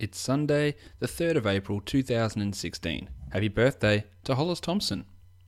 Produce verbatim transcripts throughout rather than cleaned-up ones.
It's Sunday, the third of April two thousand sixteen. Happy birthday to Hollis Thompson.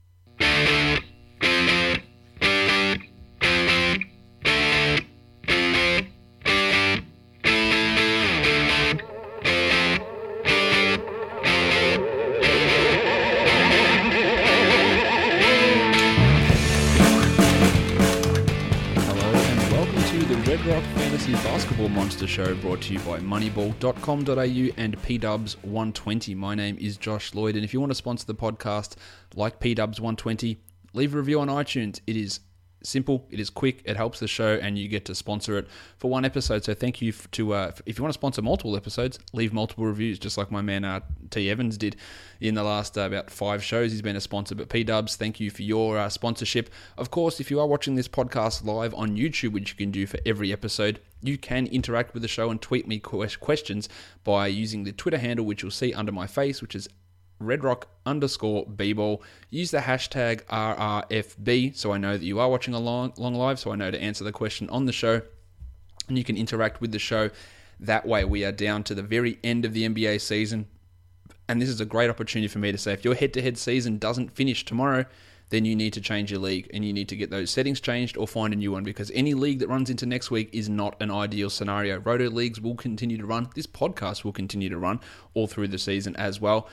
Basketball Monster Show, brought to you by moneyball dot com dot a u and P Dubs one twenty. My name is Josh Lloyd, and if you want to sponsor the podcast like P Dubs one twenty, leave a review on iTunes. It is simple, it is quick, it helps the show, and you get to sponsor it for one episode. So thank you to, uh, if you want to sponsor multiple episodes, leave multiple reviews, just like my man uh, T. Evans did in the last uh, about five shows. He's been a sponsor. But P-Dubs, thank you for your uh, sponsorship. Of course, if you are watching this podcast live on YouTube, which you can do for every episode, you can interact with the show and tweet me questions by using the Twitter handle, which you'll see under my face, which is redrock underscore bball. Use the hashtag R R F B so I know that you are watching a long, long live, so I know to answer the question on the show, and you can interact with the show that way. We are down to the very end of the N B A season, and this is a great opportunity for me to say, if your head-to-head season doesn't finish tomorrow, then you need to change your league, and you need to get those settings changed or find a new one, because any league that runs into next week is not an ideal scenario. Roto leagues will continue to run. This podcast will continue to run all through the season as well.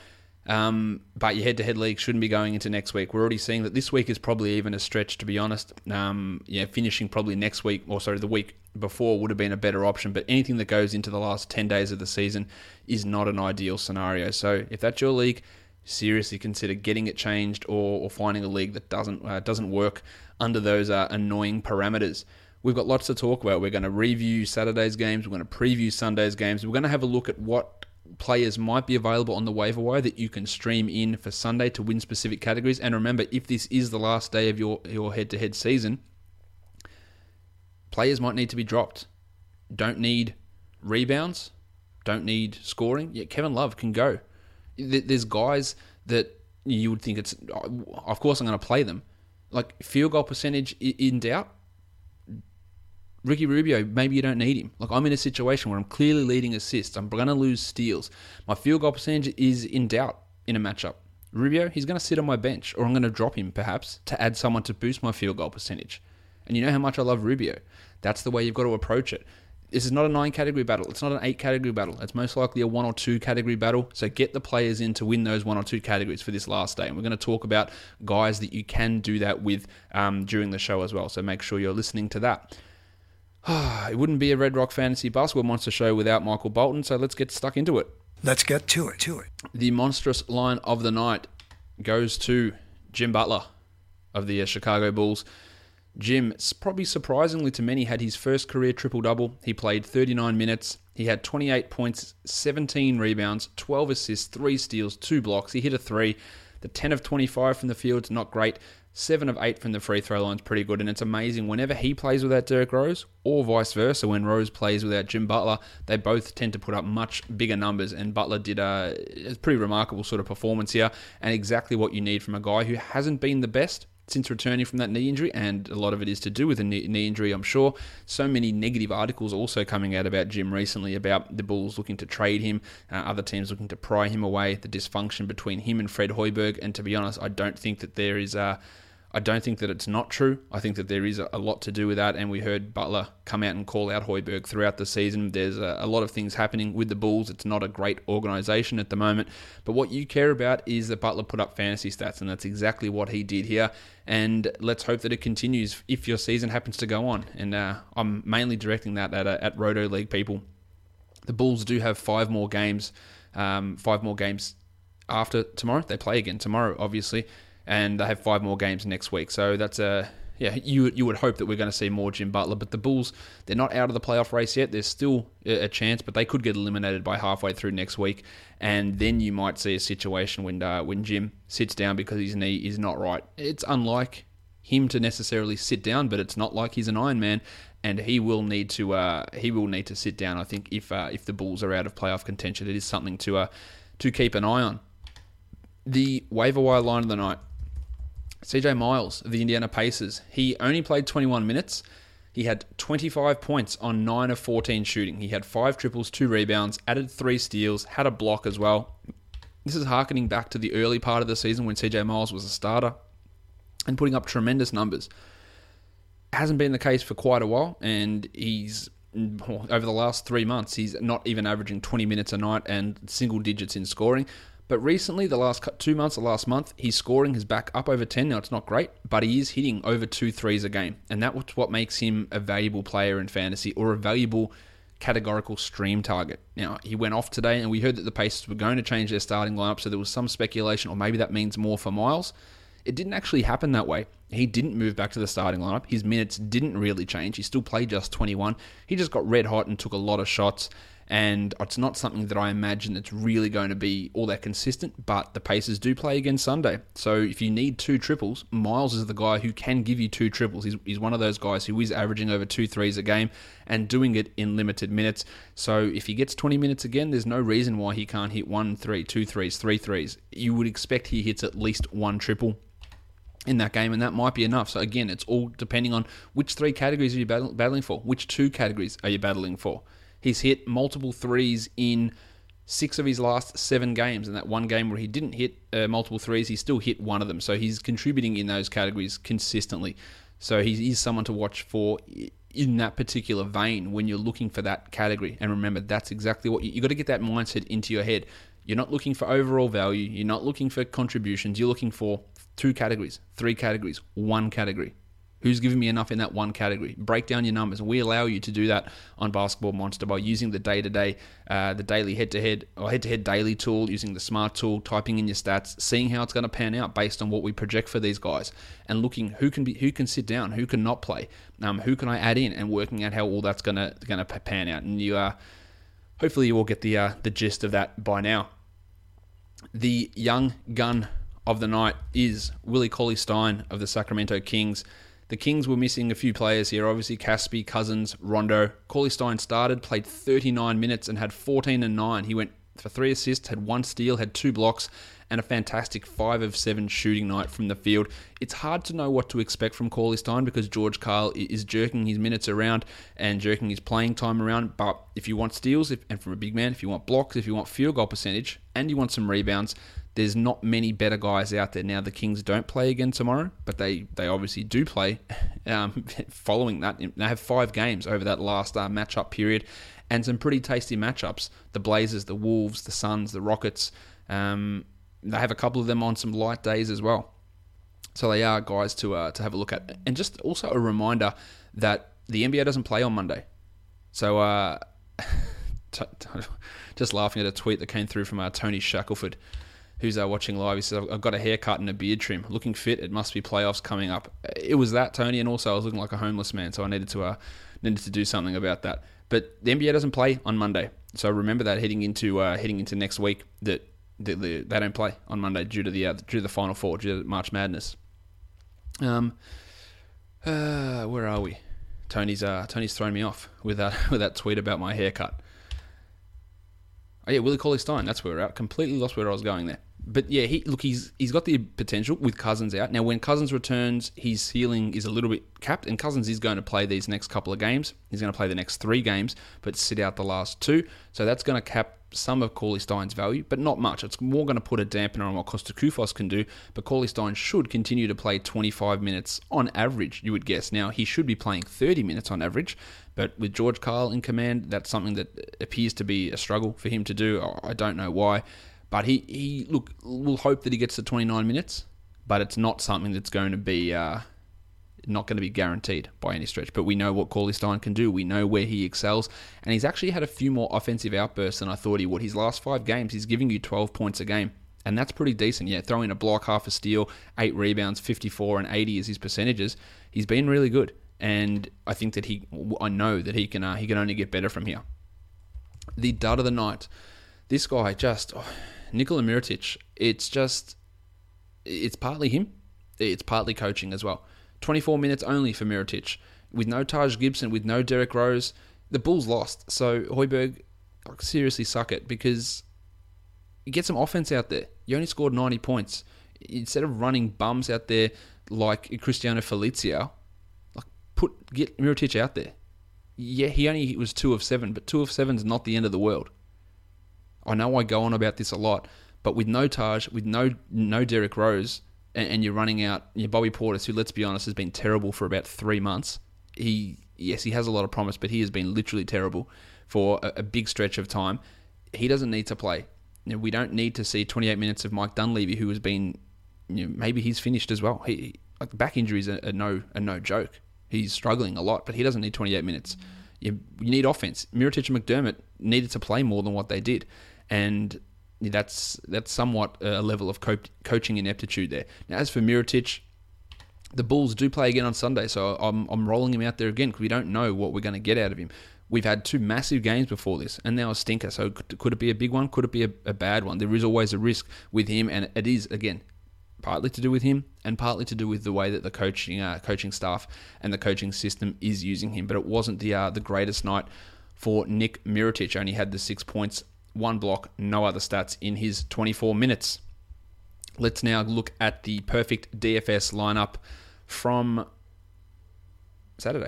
Um, but your head-to-head league shouldn't be going into next week. We're already seeing that this week is probably even a stretch, to be honest. Um, yeah, finishing probably next week, or sorry, the week before would have been a better option. But anything that goes into the last ten days of the season is not an ideal scenario. So if that's your league, seriously consider getting it changed, or, or finding a league that doesn't uh, doesn't work under those uh, annoying parameters. We've got lots to talk about. We're going to review Saturday's games. We're going to preview Sunday's games. We're going to have a look at what players might be available on the waiver wire that you can stream in for Sunday to win specific categories. And remember, if this is the last day of your, your head-to-head season, players might need to be dropped. Don't need rebounds. Don't need scoring. Yeah, Kevin Love can go. There's guys that you would think it's, of course I'm going to play them. Like field goal percentage in doubt, Ricky Rubio, maybe you don't need him. Like I'm in a situation where I'm clearly leading assists. I'm going to lose steals. My field goal percentage is in doubt in a matchup. Rubio, he's going to sit on my bench, or I'm going to drop him perhaps to add someone to boost my field goal percentage. And you know how much I love Rubio. That's the way you've got to approach it. This is not a nine category battle. It's not an eight category battle. It's most likely a one or two category battle. So get the players in to win those one or two categories for this last day. And we're going to talk about guys that you can do that with um, during the show as well. So make sure you're listening to that. It wouldn't be a Red Rock Fantasy Basketball Monster Show without Michael Bolton. So let's get stuck into it. Let's get to it, to it. The monstrous line of the night goes to Jim Butler of the uh, Chicago Bulls. Jim, probably surprisingly to many, had his first career triple-double. He played thirty-nine minutes. He had twenty-eight points, seventeen rebounds, twelve assists, three steals, two blocks. He hit a three. The ten of twenty-five from the field, not great. seven of eight from the free throw line is pretty good. And it's amazing, whenever he plays without Derrick Rose, or vice versa, when Rose plays without Jim Butler, they both tend to put up much bigger numbers. And Butler did a, a pretty remarkable sort of performance here, and exactly what you need from a guy who hasn't been the best since returning from that knee injury, and a lot of it is to do with a knee, knee injury, I'm sure. So many negative articles also coming out about Jim recently, about the Bulls looking to trade him, uh, other teams looking to pry him away, the dysfunction between him and Fred Hoiberg. And to be honest, I don't think that there is a... I don't think that it's not true. I think that there is a lot to do with that, and we heard Butler come out and call out Hoiberg throughout the season. There's a, a lot of things happening with the Bulls. It's not a great organization at the moment, but what you care about is that Butler put up fantasy stats, and that's exactly what he did here, and let's hope that it continues if your season happens to go on, and uh, I'm mainly directing that at, uh, at Roto League people. The Bulls do have five more games, um, five more games after tomorrow. They play again tomorrow, obviously, and they have five more games next week. So that's a yeah. You you would hope that we're going to see more Jim Butler, but the Bulls, they're not out of the playoff race yet. There's still a chance, but they could get eliminated by halfway through next week, and then you might see a situation when uh, when Jim sits down because his knee is not right. It's unlike him to necessarily sit down, but it's not like he's an Iron Man, and he will need to uh, he will need to sit down. I think if uh, if the Bulls are out of playoff contention, it is something to uh, to keep an eye on. The waiver wire line of the night. C J Miles of the Indiana Pacers. He only played twenty-one minutes. He had twenty-five points on nine of fourteen shooting. He had five triples, two rebounds, added three steals, had a block as well. This is harkening back to the early part of the season when C J Miles was a starter and putting up tremendous numbers. Hasn't been the case for quite a while, and he's over the last three months, he's not even averaging twenty minutes a night and single digits in scoring. But recently, the last two months, the last month, his scoring is back up over ten. Now, it's not great, but he is hitting over two threes a game. And that's what makes him a valuable player in fantasy, or a valuable categorical stream target. Now, he went off today, and we heard that the Pacers were going to change their starting lineup, so there was some speculation, or maybe that means more for Miles. It didn't actually happen that way. He didn't move back to the starting lineup. His minutes didn't really change. He still played just twenty-one. He just got red hot and took a lot of shots. And it's not something that I imagine that's really going to be all that consistent, but the Pacers do play again Sunday. So if you need two triples, Miles is the guy who can give you two triples. He's, he's one of those guys who is averaging over two threes a game and doing it in limited minutes. So if he gets twenty minutes again, there's no reason why he can't hit one three, two threes, three threes. You would expect he hits at least one triple in that game, and that might be enough. So again, it's all depending on which three categories are you battle, battling for, which two categories are you battling for. He's hit multiple threes in six of his last seven games, and that one game where he didn't hit uh, multiple threes, he still hit one of them. So he's contributing in those categories consistently. So he is someone to watch for in that particular vein when you're looking for that category. And remember, that's exactly what you, you got to get that mindset into your head. You're not looking for overall value. You're not looking for contributions. You're looking for two categories, three categories, one category. Who's giving me enough in that one category? Break down your numbers. We allow you to do that on Basketball Monster by using the day-to-day, uh, the daily head-to-head, or head-to-head daily tool, using the smart tool, typing in your stats, seeing how it's going to pan out based on what we project for these guys, and looking who can be, who can sit down, who can not play, um, who can I add in, and working out how all that's going to going to pan out. And you, uh, hopefully, you will get the uh, the gist of that by now. The young gun of the night is Willie Cauley-Stein of the Sacramento Kings. The Kings were missing a few players here, obviously Caspi, Cousins, Rondo. Cauley-Stein started, played thirty-nine minutes and had fourteen and nine. He went for three assists, had one steal, had two blocks, and a fantastic five of seven shooting night from the field. It's hard to know what to expect from Cauley-Stein because George Karl is jerking his minutes around and jerking his playing time around. But if you want steals, if, and from a big man, if you want blocks, if you want field goal percentage, and you want some rebounds, there's not many better guys out there. Now, the Kings don't play again tomorrow, but they, they obviously do play um, following that. They have five games over that last uh, matchup period and some pretty tasty matchups. The Blazers, the Wolves, the Suns, the Rockets. Um, they have a couple of them on some light days as well. So they are guys to uh, to have a look at. And just also a reminder that the N B A doesn't play on Monday. So uh, t- t- just laughing at a tweet that came through from uh, Tony Shackelford, who's uh, watching live. He said, I've got a haircut and a beard trim. Looking fit. It must be playoffs coming up. It was that, Tony, and also I was looking like a homeless man, so I needed to uh, needed to do something about that. But the N B A doesn't play on Monday. So remember that heading into uh, heading into next week, that the, the, they don't play on Monday due to the uh, due to the Final Four, due to March Madness. Um, uh, where are we? Tony's uh, Tony's thrown me off with that with that tweet about my haircut. Oh yeah, Willie Cauley-Stein. That's where we're at. Completely lost where I was going there. But yeah, he look, he's he's got the potential with Cousins out. Now, when Cousins returns, his ceiling is a little bit capped, and Cousins is going to play these next couple of games. He's going to play the next three games, but sit out the last two. So that's going to cap some of Cauley-Stein's value, but not much. It's more going to put a dampener on what Costa Koufos can do, but Cauley-Stein should continue to play twenty-five minutes on average, you would guess. Now, he should be playing thirty minutes on average, but with George Karl in command, that's something that appears to be a struggle for him to do. I don't know why. But he, he look, we'll hope that he gets to twenty-nine minutes, but it's not something that's going to be uh, not going to be guaranteed by any stretch. But we know what Cauley-Stein can do. We know where he excels. And he's actually had a few more offensive outbursts than I thought he would. His last five games, he's giving you twelve points a game. And that's pretty decent. Yeah, throwing a block, half a steal, eight rebounds, fifty-four and eighty is his percentages. He's been really good. And I think that he, I know that he can, uh, he can only get better from here. The dud of the night. This guy just... Oh, Nikola Mirotic, it's just, it's partly him, it's partly coaching as well. twenty-four minutes only for Mirotic. With no Taj Gibson, with no Derrick Rose, the Bulls lost. So, Hoiberg, seriously suck it, because you get some offense out there. You only scored ninety points. Instead of running bums out there like Cristiano Felicio, like Put Get Mirotic out there. Yeah, he only was two of seven, but two of seven is not the end of the world. I know I go on about this a lot, but with no Taj, with no no Derrick Rose, and, and you're running out, you know, Bobby Portis, who, let's be honest, has been terrible for about three months. He, yes, he has a lot of promise, but he has been literally terrible for a, a big stretch of time. He doesn't need to play. You know, we don't need to see twenty-eight minutes of Mike Dunleavy, who has been, you know, maybe he's finished as well. He, like back injuries are, are no are no joke. He's struggling a lot, but he doesn't need twenty-eight minutes. You, you need offense. Mirotic and McDermott needed to play more than what they did, and that's that's somewhat a level of co- coaching ineptitude there. Now, as for Mirotic, the Bulls do play again on Sunday, so I'm I'm rolling him out there again because we don't know what we're going to get out of him. We've had two massive games before this, and now a stinker. So could, could it be a big one? Could it be a, a bad one? There is always a risk with him, and it is, again, partly to do with him and partly to do with the way that the coaching uh, coaching staff and the coaching system is using him. But it wasn't the uh, the greatest night for Nick Mirotic. Only had the six points, one block, no other stats in his twenty-four minutes. Let's now look at the perfect D F S lineup from Saturday.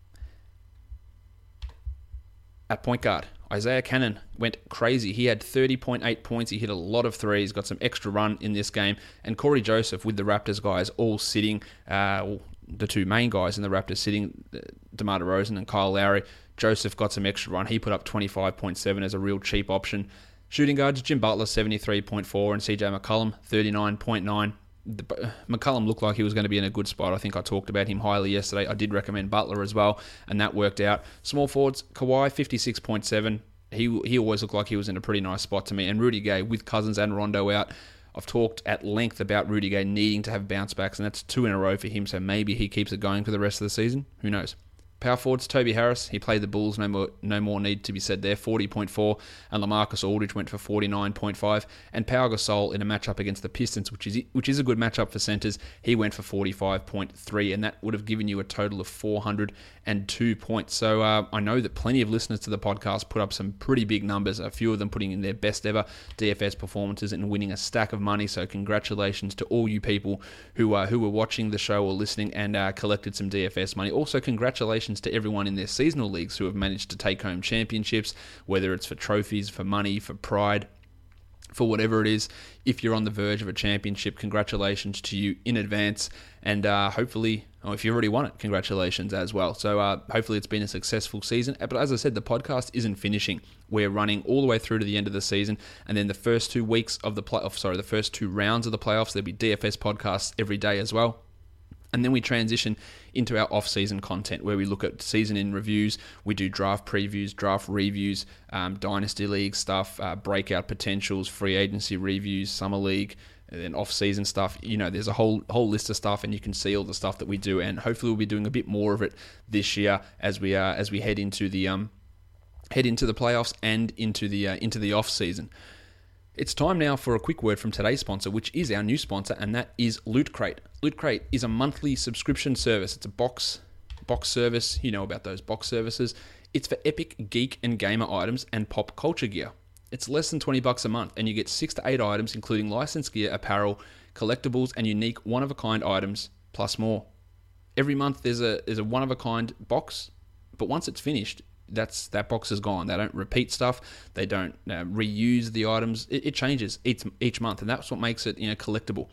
At point guard, Isaiah Cannon went crazy. He had thirty point eight points. He hit a lot of threes, got some extra run in this game. And Corey Joseph with the Raptors guys all sitting, uh, the two main guys in the Raptors sitting, DeMar DeRozan and Kyle Lowry. Joseph got some extra run. He put up twenty-five point seven as a real cheap option. Shooting guards, Jim Butler, seventy-three point four, and C J McCollum, thirty-nine point nine. The, McCollum looked like he was going to be in a good spot. I think I talked about him highly yesterday. I did recommend Butler as well, and that worked out. Small forwards, Kawhi, fifty-six point seven. He he always looked like he was in a pretty nice spot to me. And Rudy Gay, with Cousins and Rondo out, I've talked at length about Rudy Gay needing to have bounce backs, and that's two in a row for him, so maybe he keeps it going for the rest of the season. Who knows? Power forwards, Toby Harris. He played the Bulls. No more no more need to be said there. forty point four. And LaMarcus Aldridge went for forty-nine point five. And Pau Gasol in a matchup against the Pistons, which is which is a good matchup for centers, he went for forty-five point three. And that would have given you a total of four hundred two points. So uh, I know that plenty of listeners to the podcast put up some pretty big numbers. A few of them putting in their best ever D F S performances and winning a stack of money. So congratulations to all you people who, uh, who were watching the show or listening and uh, collected some D F S money. Also, congratulations to everyone in their seasonal leagues who have managed to take home championships, whether it's for trophies, for money, for pride, for whatever it is. If you're on the verge of a championship, congratulations to you in advance. And uh, hopefully, oh, if you already won it, congratulations as well. So uh, hopefully it's been a successful season. But as I said, the podcast isn't finishing. We're running all the way through to the end of the season. And then the first two weeks of the playoffs, sorry, the first two rounds of the playoffs, there'll be D F S podcasts every day as well. And then we transition into our off-season content where we look at season-in reviews, we do draft previews, draft reviews, um, Dynasty League stuff, uh, breakout potentials, free agency reviews, Summer League, and then off-season stuff. You know, there's a whole whole list of stuff, and you can see all the stuff that we do. And hopefully we'll be doing a bit more of it this year as we uh, as we head into the um head into the playoffs and into the uh, into the off-season. It's time now for a quick word from today's sponsor, which is our new sponsor, and that is Loot Crate. Loot Crate is a monthly subscription service. It's a box box service. You know about those box services. It's for epic geek and gamer items and pop culture gear. It's less than twenty bucks a month, and you get six to eight items, including licensed gear, apparel, collectibles, and unique one-of-a-kind items, plus more. Every month there's a there's a one-of-a-kind box, but once it's finished, that's that box is gone. They don't repeat stuff. They don't uh, reuse the items. It, it changes each each month, and that's what makes it, you know, collectible.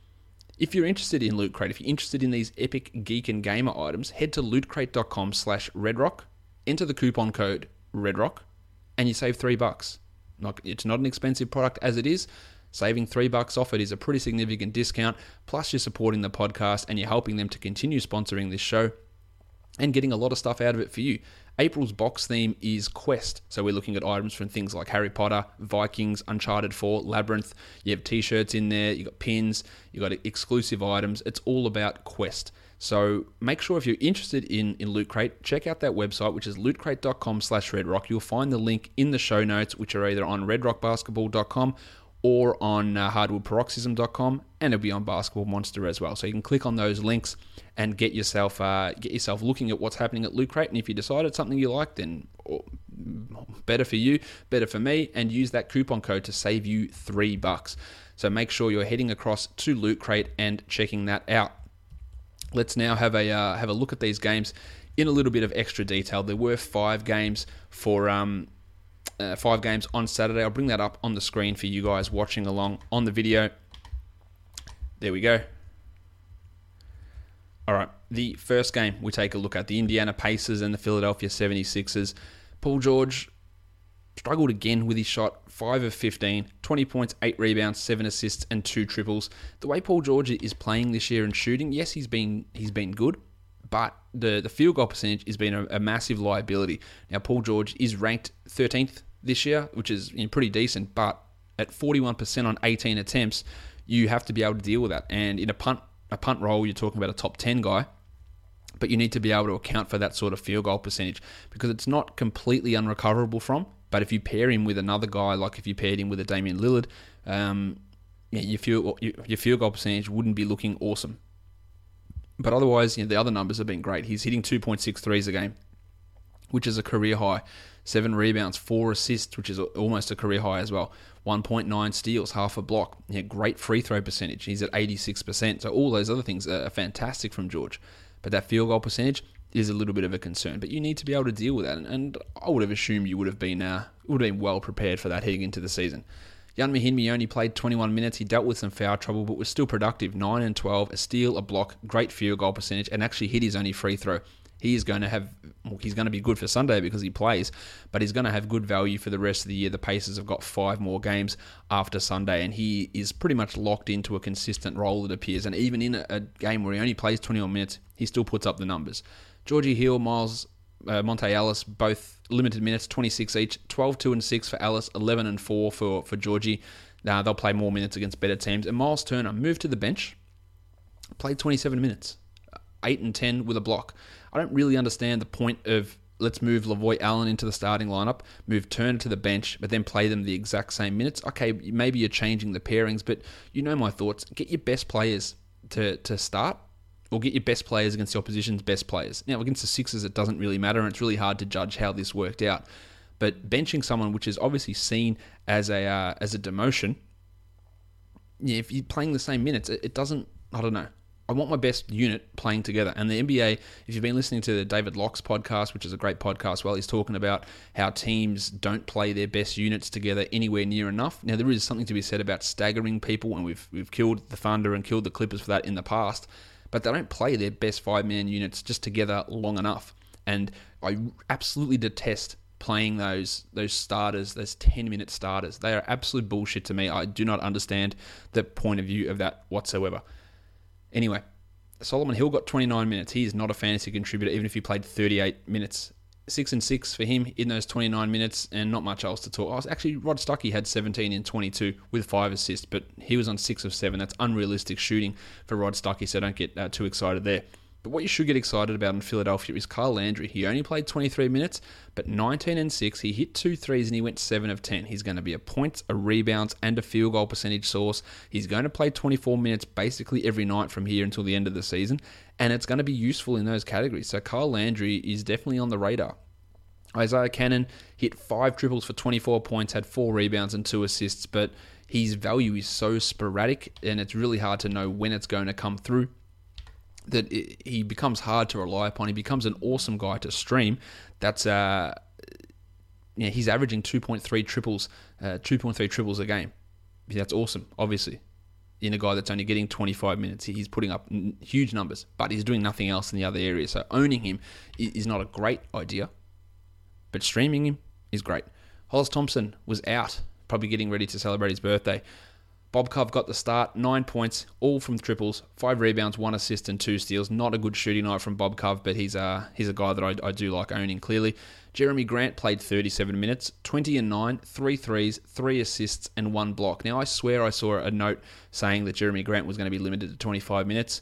If you're interested in Loot Crate, if you're interested in these epic geek and gamer items, head to lootcrate.com slash redrock, enter the coupon code redrock, and you save three bucks. Not, it's not an expensive product as it is. Saving three bucks off it is a pretty significant discount. Plus, you're supporting the podcast and you're helping them to continue sponsoring this show and getting a lot of stuff out of it for you. April's box theme is Quest, so we're looking at items from things like Harry Potter, Vikings, Uncharted four, Labyrinth. You have t-shirts in there, you got pins, you got exclusive items. It's all about Quest. So make sure if you're interested in, in Loot Crate, check out that website, which is lootcrate.com slash redrock. You'll find the link in the show notes, which are either on redrock basketball dot com or on uh, hardwood paroxysm dot com, and it'll be on Basketball Monster as well. So you can click on those links and get yourself uh, get yourself looking at what's happening at Loot Crate. And if you decide it's something you like, then oh, better for you, better for me, and use that coupon code to save you three bucks. So make sure you're heading across to Loot Crate and checking that out. Let's now have a uh, have a look at these games in a little bit of extra detail. There were five games for um, uh, five games on Saturday. I'll bring that up on the screen for you guys watching along on the video. There we go. All right, the first game we take a look at, the Indiana Pacers and the Philadelphia seventy-sixers. Paul George struggled again with his shot, five of fifteen, twenty points, eight rebounds, seven assists, and two triples. The way Paul George is playing this year and shooting, yes, he's been he's been good, but the, the field goal percentage has been a, a massive liability. Now, Paul George is ranked thirteenth this year, which is you know, pretty decent, but at forty-one percent on eighteen attempts, you have to be able to deal with that. And in a punt a punt roll, you're talking about a top ten guy, but you need to be able to account for that sort of field goal percentage because it's not completely unrecoverable from. But if you pair him with another guy, like if you paired him with a Damian Lillard, um, yeah, your field your field goal percentage wouldn't be looking awesome. But otherwise, you know, the other numbers have been great. He's hitting two point six threes a game, which is a career high. Seven rebounds, four assists, which is almost a career high as well. one point nine steals, half a block. Yeah, great free throw percentage. He's at eighty-six percent. So all those other things are fantastic from George. But that field goal percentage is a little bit of a concern. But you need to be able to deal with that. And I would have assumed you would have been uh, would have been well prepared for that heading into the season. Jan Mahinmi only played twenty-one minutes. He dealt with some foul trouble, but was still productive. nine and twelve, a steal, a block, great field goal percentage, and actually hit his only free throw. He is going to have, well, he's going to be good for Sunday because he plays, but he's going to have good value for the rest of the year. The Pacers have got five more games after Sunday, and he is pretty much locked into a consistent role, it appears. And even in a, a game where he only plays twenty-one minutes, he still puts up the numbers. Georgie Hill, Miles uh, Monte Ellis, both limited minutes, twenty-six each, twelve, two and six for Ellis, eleven and four for, for Georgie. Now, they'll play more minutes against better teams. And Miles Turner moved to the bench, played twenty-seven minutes, eight and ten with a block. I don't really understand the point of let's move Lavoy Allen into the starting lineup, move Turner to the bench, but then play them the exact same minutes. Okay, maybe you're changing the pairings, but you know my thoughts. Get your best players to, to start, or get your best players against the opposition's best players. Now, against the Sixers, it doesn't really matter, and it's really hard to judge how this worked out. But benching someone which is obviously seen as a uh, as a demotion, yeah, if you're playing the same minutes, it, it doesn't, I don't know. I want my best unit playing together. And the N B A, if you've been listening to the David Locke's podcast, which is a great podcast, well, he's talking about how teams don't play their best units together anywhere near enough. Now, there is something to be said about staggering people, and we've we've killed the Thunder and killed the Clippers for that in the past, but they don't play their best five-man units just together long enough. And I absolutely detest playing those those starters, those ten-minute starters. They are absolute bullshit to me. I do not understand the point of view of that whatsoever. Anyway, Solomon Hill got twenty-nine minutes. He is not a fantasy contributor, even if he played thirty-eight minutes. Six and six for him in those twenty-nine minutes, and not much else to talk. Oh, actually, Rod Stuckey had seventeen in twenty-two with five assists, but he was on six of seven. That's unrealistic shooting for Rod Stuckey, so don't get uh, too excited there. But what you should get excited about in Philadelphia is Kyle Landry. He only played twenty-three minutes, but nineteen and six. He hit two threes and he went seven of ten. He's going to be a points, a rebounds, and a field goal percentage source. He's going to play twenty-four minutes basically every night from here until the end of the season, and it's going to be useful in those categories. So Kyle Landry is definitely on the radar. Isaiah Cannon hit five triples for twenty-four points, had four rebounds and two assists, but his value is so sporadic, and it's really hard to know when it's going to come through, that it, he becomes hard to rely upon. He becomes an awesome guy to stream. That's uh, yeah, he's averaging two point three triples, uh, two point three triples a game. That's awesome, obviously. In a guy that's only getting twenty-five minutes, he's putting up huge numbers, but he's doing nothing else in the other areas. So owning him is not a great idea, but streaming him is great. Hollis Thompson was out, probably getting ready to celebrate his birthday. Bob Cove got the start, nine points, all from triples, five rebounds, one assist, and two steals. Not a good shooting night from Bob Cove, but he's a, he's a guy that I, I do like owning, clearly. Jeremy Grant played thirty-seven minutes, twenty and nine, three threes, three assists, and one block. Now, I swear I saw a note saying that Jeremy Grant was going to be limited to twenty-five minutes.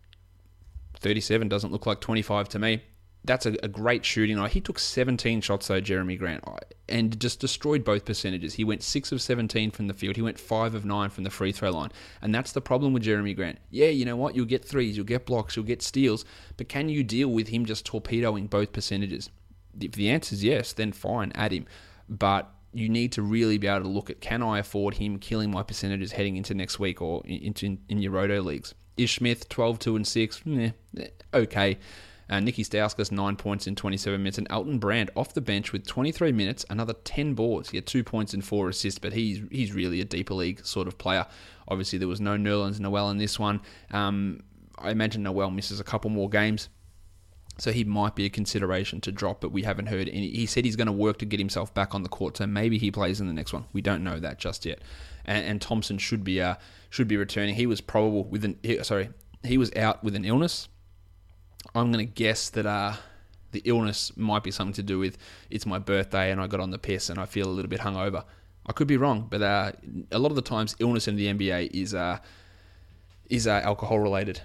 thirty-seven doesn't look like twenty-five to me. That's a, a great shooting night. He took seventeen shots, though, Jeremy Grant, and just destroyed both percentages. He went six of seventeen from the field. He went five of nine from the free throw line. And that's the problem with Jeremy Grant. Yeah, you know what? You'll get threes, you'll get blocks, you'll get steals, but can you deal with him just torpedoing both percentages? If the answer is yes, then fine, add him. But you need to really be able to look at, can I afford him killing my percentages heading into next week or into in, in your roto leagues? Ish Smith, twelve, two, and six. Eh, okay. Uh, Nicky Stauskas, nine points in twenty-seven minutes. And Elton Brand off the bench with twenty-three minutes, another ten boards. He had two points and four assists, but he's he's really a deeper league sort of player. Obviously, there was no Nerlens Noel in this one. Um, I imagine Noel misses a couple more games, so he might be a consideration to drop, but we haven't heard any. He said he's going to work to get himself back on the court, so maybe he plays in the next one. We don't know that just yet. And, and Thompson should be uh, should be returning. He was probable with an sorry, he was out with an illness. I'm going to guess that uh, the illness might be something to do with it's my birthday and I got on the piss and I feel a little bit hungover. I could be wrong, but uh, a lot of the times illness in the N B A is uh, is uh, alcohol related.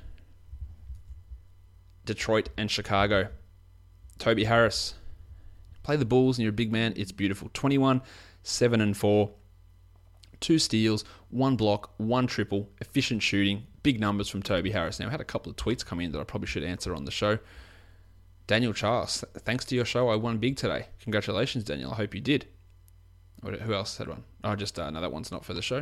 Detroit and Chicago. Toby Harris. Play the Bulls and you're a big man. It's beautiful. twenty-one, seven, and four. Two steals, one block, one triple, efficient shooting, big numbers from Toby Harris. Now, I had a couple of tweets come in that I probably should answer on the show. Daniel Charles, thanks to your show, I won big today. Congratulations, Daniel. I hope you did. Who else had one? Oh, just, uh, no, that one's not for the show.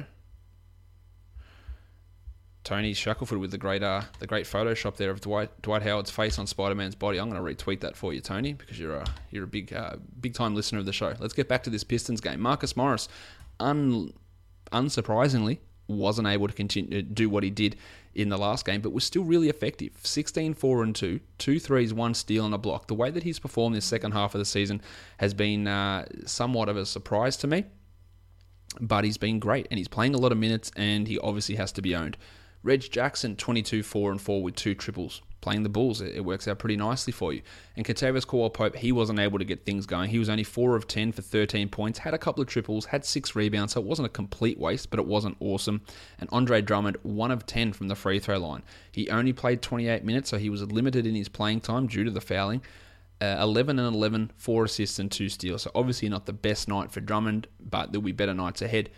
Tony Shackelford with the great uh, the great Photoshop there of Dwight Dwight Howard's face on Spider-Man's body. I'm going to retweet that for you, Tony, because you're a you're a big uh, big time listener of the show. Let's get back to this Pistons game. Marcus Morris, un, unsurprisingly, wasn't able to continue to do what he did in the last game, but was still really effective. sixteen, four, and two, two threes, one steal, and a block. The way that he's performed this second half of the season has been uh, somewhat of a surprise to me, but he's been great, and he's playing a lot of minutes, and he obviously has to be owned. Reg Jackson, twenty-two, four, and four with two triples. Playing the Bulls, it works out pretty nicely for you. And Kentavious Caldwell-Pope, he wasn't able to get things going. He was only four of ten for thirteen points, had a couple of triples, had six rebounds, so it wasn't a complete waste, but it wasn't awesome. And Andre Drummond, one of ten from the free throw line. He only played twenty-eight minutes, so he was limited in his playing time due to the fouling. Uh, eleven and eleven, four assists and two steals. So obviously not the best night for Drummond, but there'll be better nights ahead.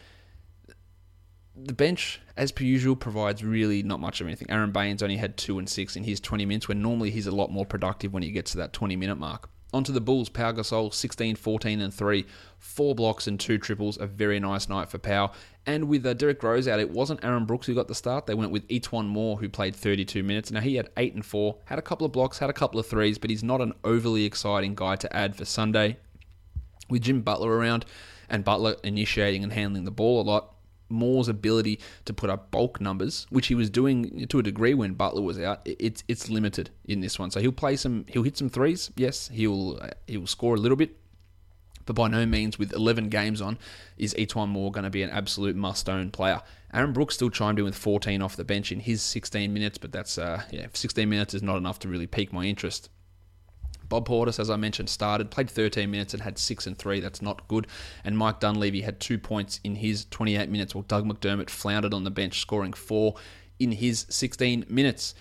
The bench, as per usual, provides really not much of anything. Aaron Baines only had two and six in his twenty minutes, when normally he's a lot more productive when he gets to that twenty-minute mark. Onto the Bulls, Pau Gasol, sixteen, fourteen, and three. Four blocks and two triples. A very nice night for Pau. And with uh, Derrick Rose out, it wasn't Aaron Brooks who got the start. They went with Etuan Moore, who played thirty-two minutes. Now, he had eight and four, had a couple of blocks, had a couple of threes, but he's not an overly exciting guy to add for Sunday. With Jim Butler around, and Butler initiating and handling the ball a lot, Moore's ability to put up bulk numbers, which he was doing to a degree when Butler was out, it's it's limited in this one. So he'll play some, he'll hit some threes. Yes, he'll he'll score a little bit, but by no means, with eleven games on, is Etuan Moore going to be an absolute must-own player. Aaron Brooks still chimed in with fourteen off the bench in his sixteen minutes, but that's uh yeah, sixteen minutes is not enough to really pique my interest. Bob Portis, as I mentioned, started, played thirteen minutes and had six and three. That's not good. And Mike Dunleavy had two points in his twenty-eight minutes, while Doug McDermott floundered on the bench, scoring four in his sixteen minutes.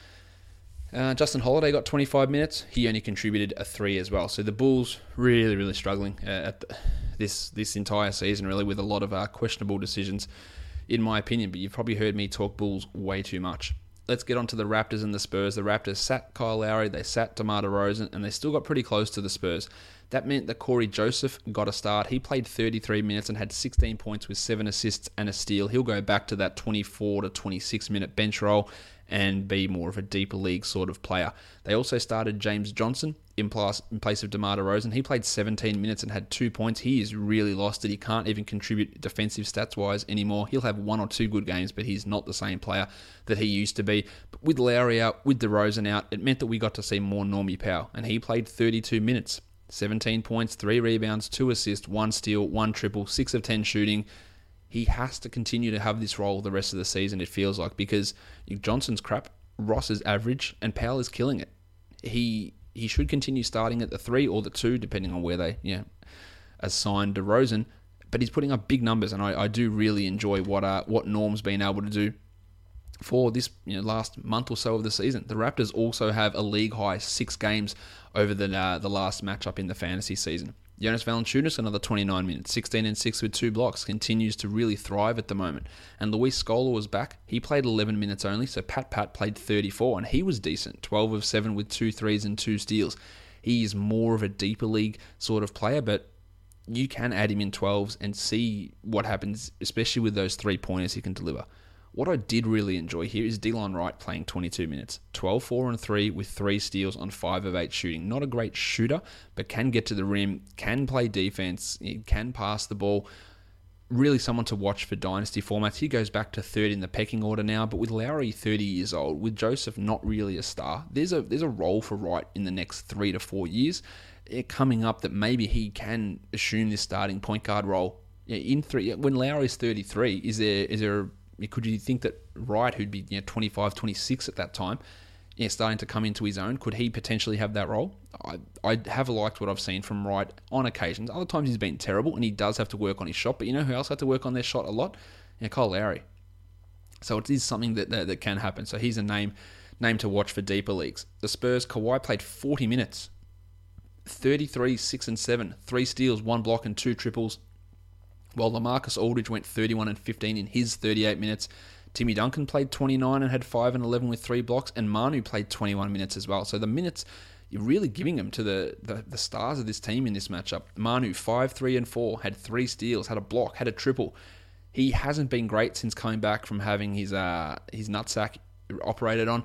Uh, Justin Holiday got twenty-five minutes. He only contributed a three as well. So the Bulls really, really struggling uh, at the, this this entire season, really, with a lot of uh, questionable decisions, in my opinion. But you've probably heard me talk Bulls way too much. Let's get on to the Raptors and the Spurs. The Raptors sat Kyle Lowry, they sat DeMar DeRozan, and they still got pretty close to the Spurs. That meant that Corey Joseph got a start. He played thirty-three minutes and had sixteen points with seven assists and a steal. He'll go back to that twenty-four to twenty-six minute bench role and be more of a deeper league sort of player. They also started James Johnson in place, in place of DeMar DeRozan. He played seventeen minutes and had two points. He is really lost it. He can't even contribute defensive stats-wise anymore. He'll have one or two good games, but he's not the same player that he used to be. But with Lowry out, with DeRozan out, it meant that we got to see more Normie Powell, and he played thirty-two minutes. seventeen points, three rebounds, two assists, one steal, one triple, six of ten shooting. He has to continue to have this role the rest of the season, it feels like, because Johnson's crap, Ross is average, and Powell is killing it. He he should continue starting at the three or the two, depending on where they you know, assign DeRozan, but he's putting up big numbers, and I, I do really enjoy what uh, what Norm's been able to do for this you know, last month or so of the season. The Raptors also have a league-high six games over the uh, the last matchup in the fantasy season. Jonas Valanciunas, another twenty-nine minutes, sixteen and six with two blocks, continues to really thrive at the moment. And Luis Scola was back. He played eleven minutes only, so Pat Pat played thirty-four, and he was decent, twelve of seven with two threes and two steals. He is more of a deeper league sort of player, but you can add him in twelves and see what happens, especially with those three-pointers he can deliver. What I did really enjoy here is Delon Wright playing twenty-two minutes. twelve, four, and three with three steals on five of eight shooting. Not a great shooter, but can get to the rim, can play defense, can pass the ball. Really someone to watch for dynasty formats. He goes back to third in the pecking order now, but with Lowry thirty years old, with Joseph not really a star, there's a there's a role for Wright in the next three to four years coming up that maybe he can assume this starting point guard role. Yeah, in three when Lowry's thirty-three, is there is there could you think that Wright, who'd be you know, twenty-five, twenty-six at that time, you know, starting to come into his own, could he potentially have that role? I, I have liked what I've seen from Wright on occasions. Other times he's been terrible, and he does have to work on his shot. But you know who else had to work on their shot a lot? Yeah, Kyle Lowry. So it is something that, that that can happen. So he's a name name to watch for deeper leagues. The Spurs, Kawhi played forty minutes, thirty-three, six, and seven, three steals, one block, and two triples. While LaMarcus Aldridge went thirty-one and fifteen in his thirty-eight minutes. Timmy Duncan played twenty-nine and had five and eleven with three blocks, and Manu played twenty-one minutes as well. So the minutes, you're really giving them to the, the, the stars of this team in this matchup. Manu, five, three, and four, had three steals, had a block, had a triple. He hasn't been great since coming back from having his uh, his nutsack operated on.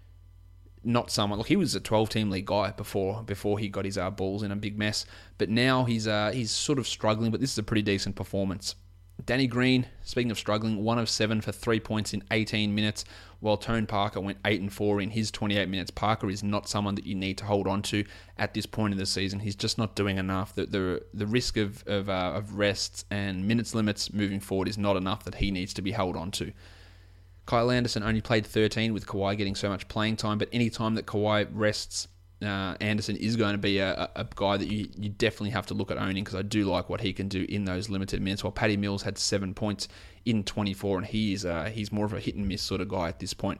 Not someone, look, he was a twelve-team league guy before before he got his uh, balls in a big mess. But now he's uh, he's sort of struggling, but this is a pretty decent performance. Danny Green, speaking of struggling, one of seven for three points in eighteen minutes, while Tone Parker went eight and four in his twenty-eight minutes. Parker is not someone that you need to hold on to at this point in the season. He's just not doing enough. The the, the risk of of, uh, of rests and minutes limits moving forward is not enough that he needs to be held on to. Kyle Anderson only played thirteen with Kawhi getting so much playing time, but any time that Kawhi rests, uh, Anderson is going to be a, a guy that you, you definitely have to look at owning, because I do like what he can do in those limited minutes. While Patty Mills had seven points in twenty-four, and he is uh, he's more of a hit and miss sort of guy at this point.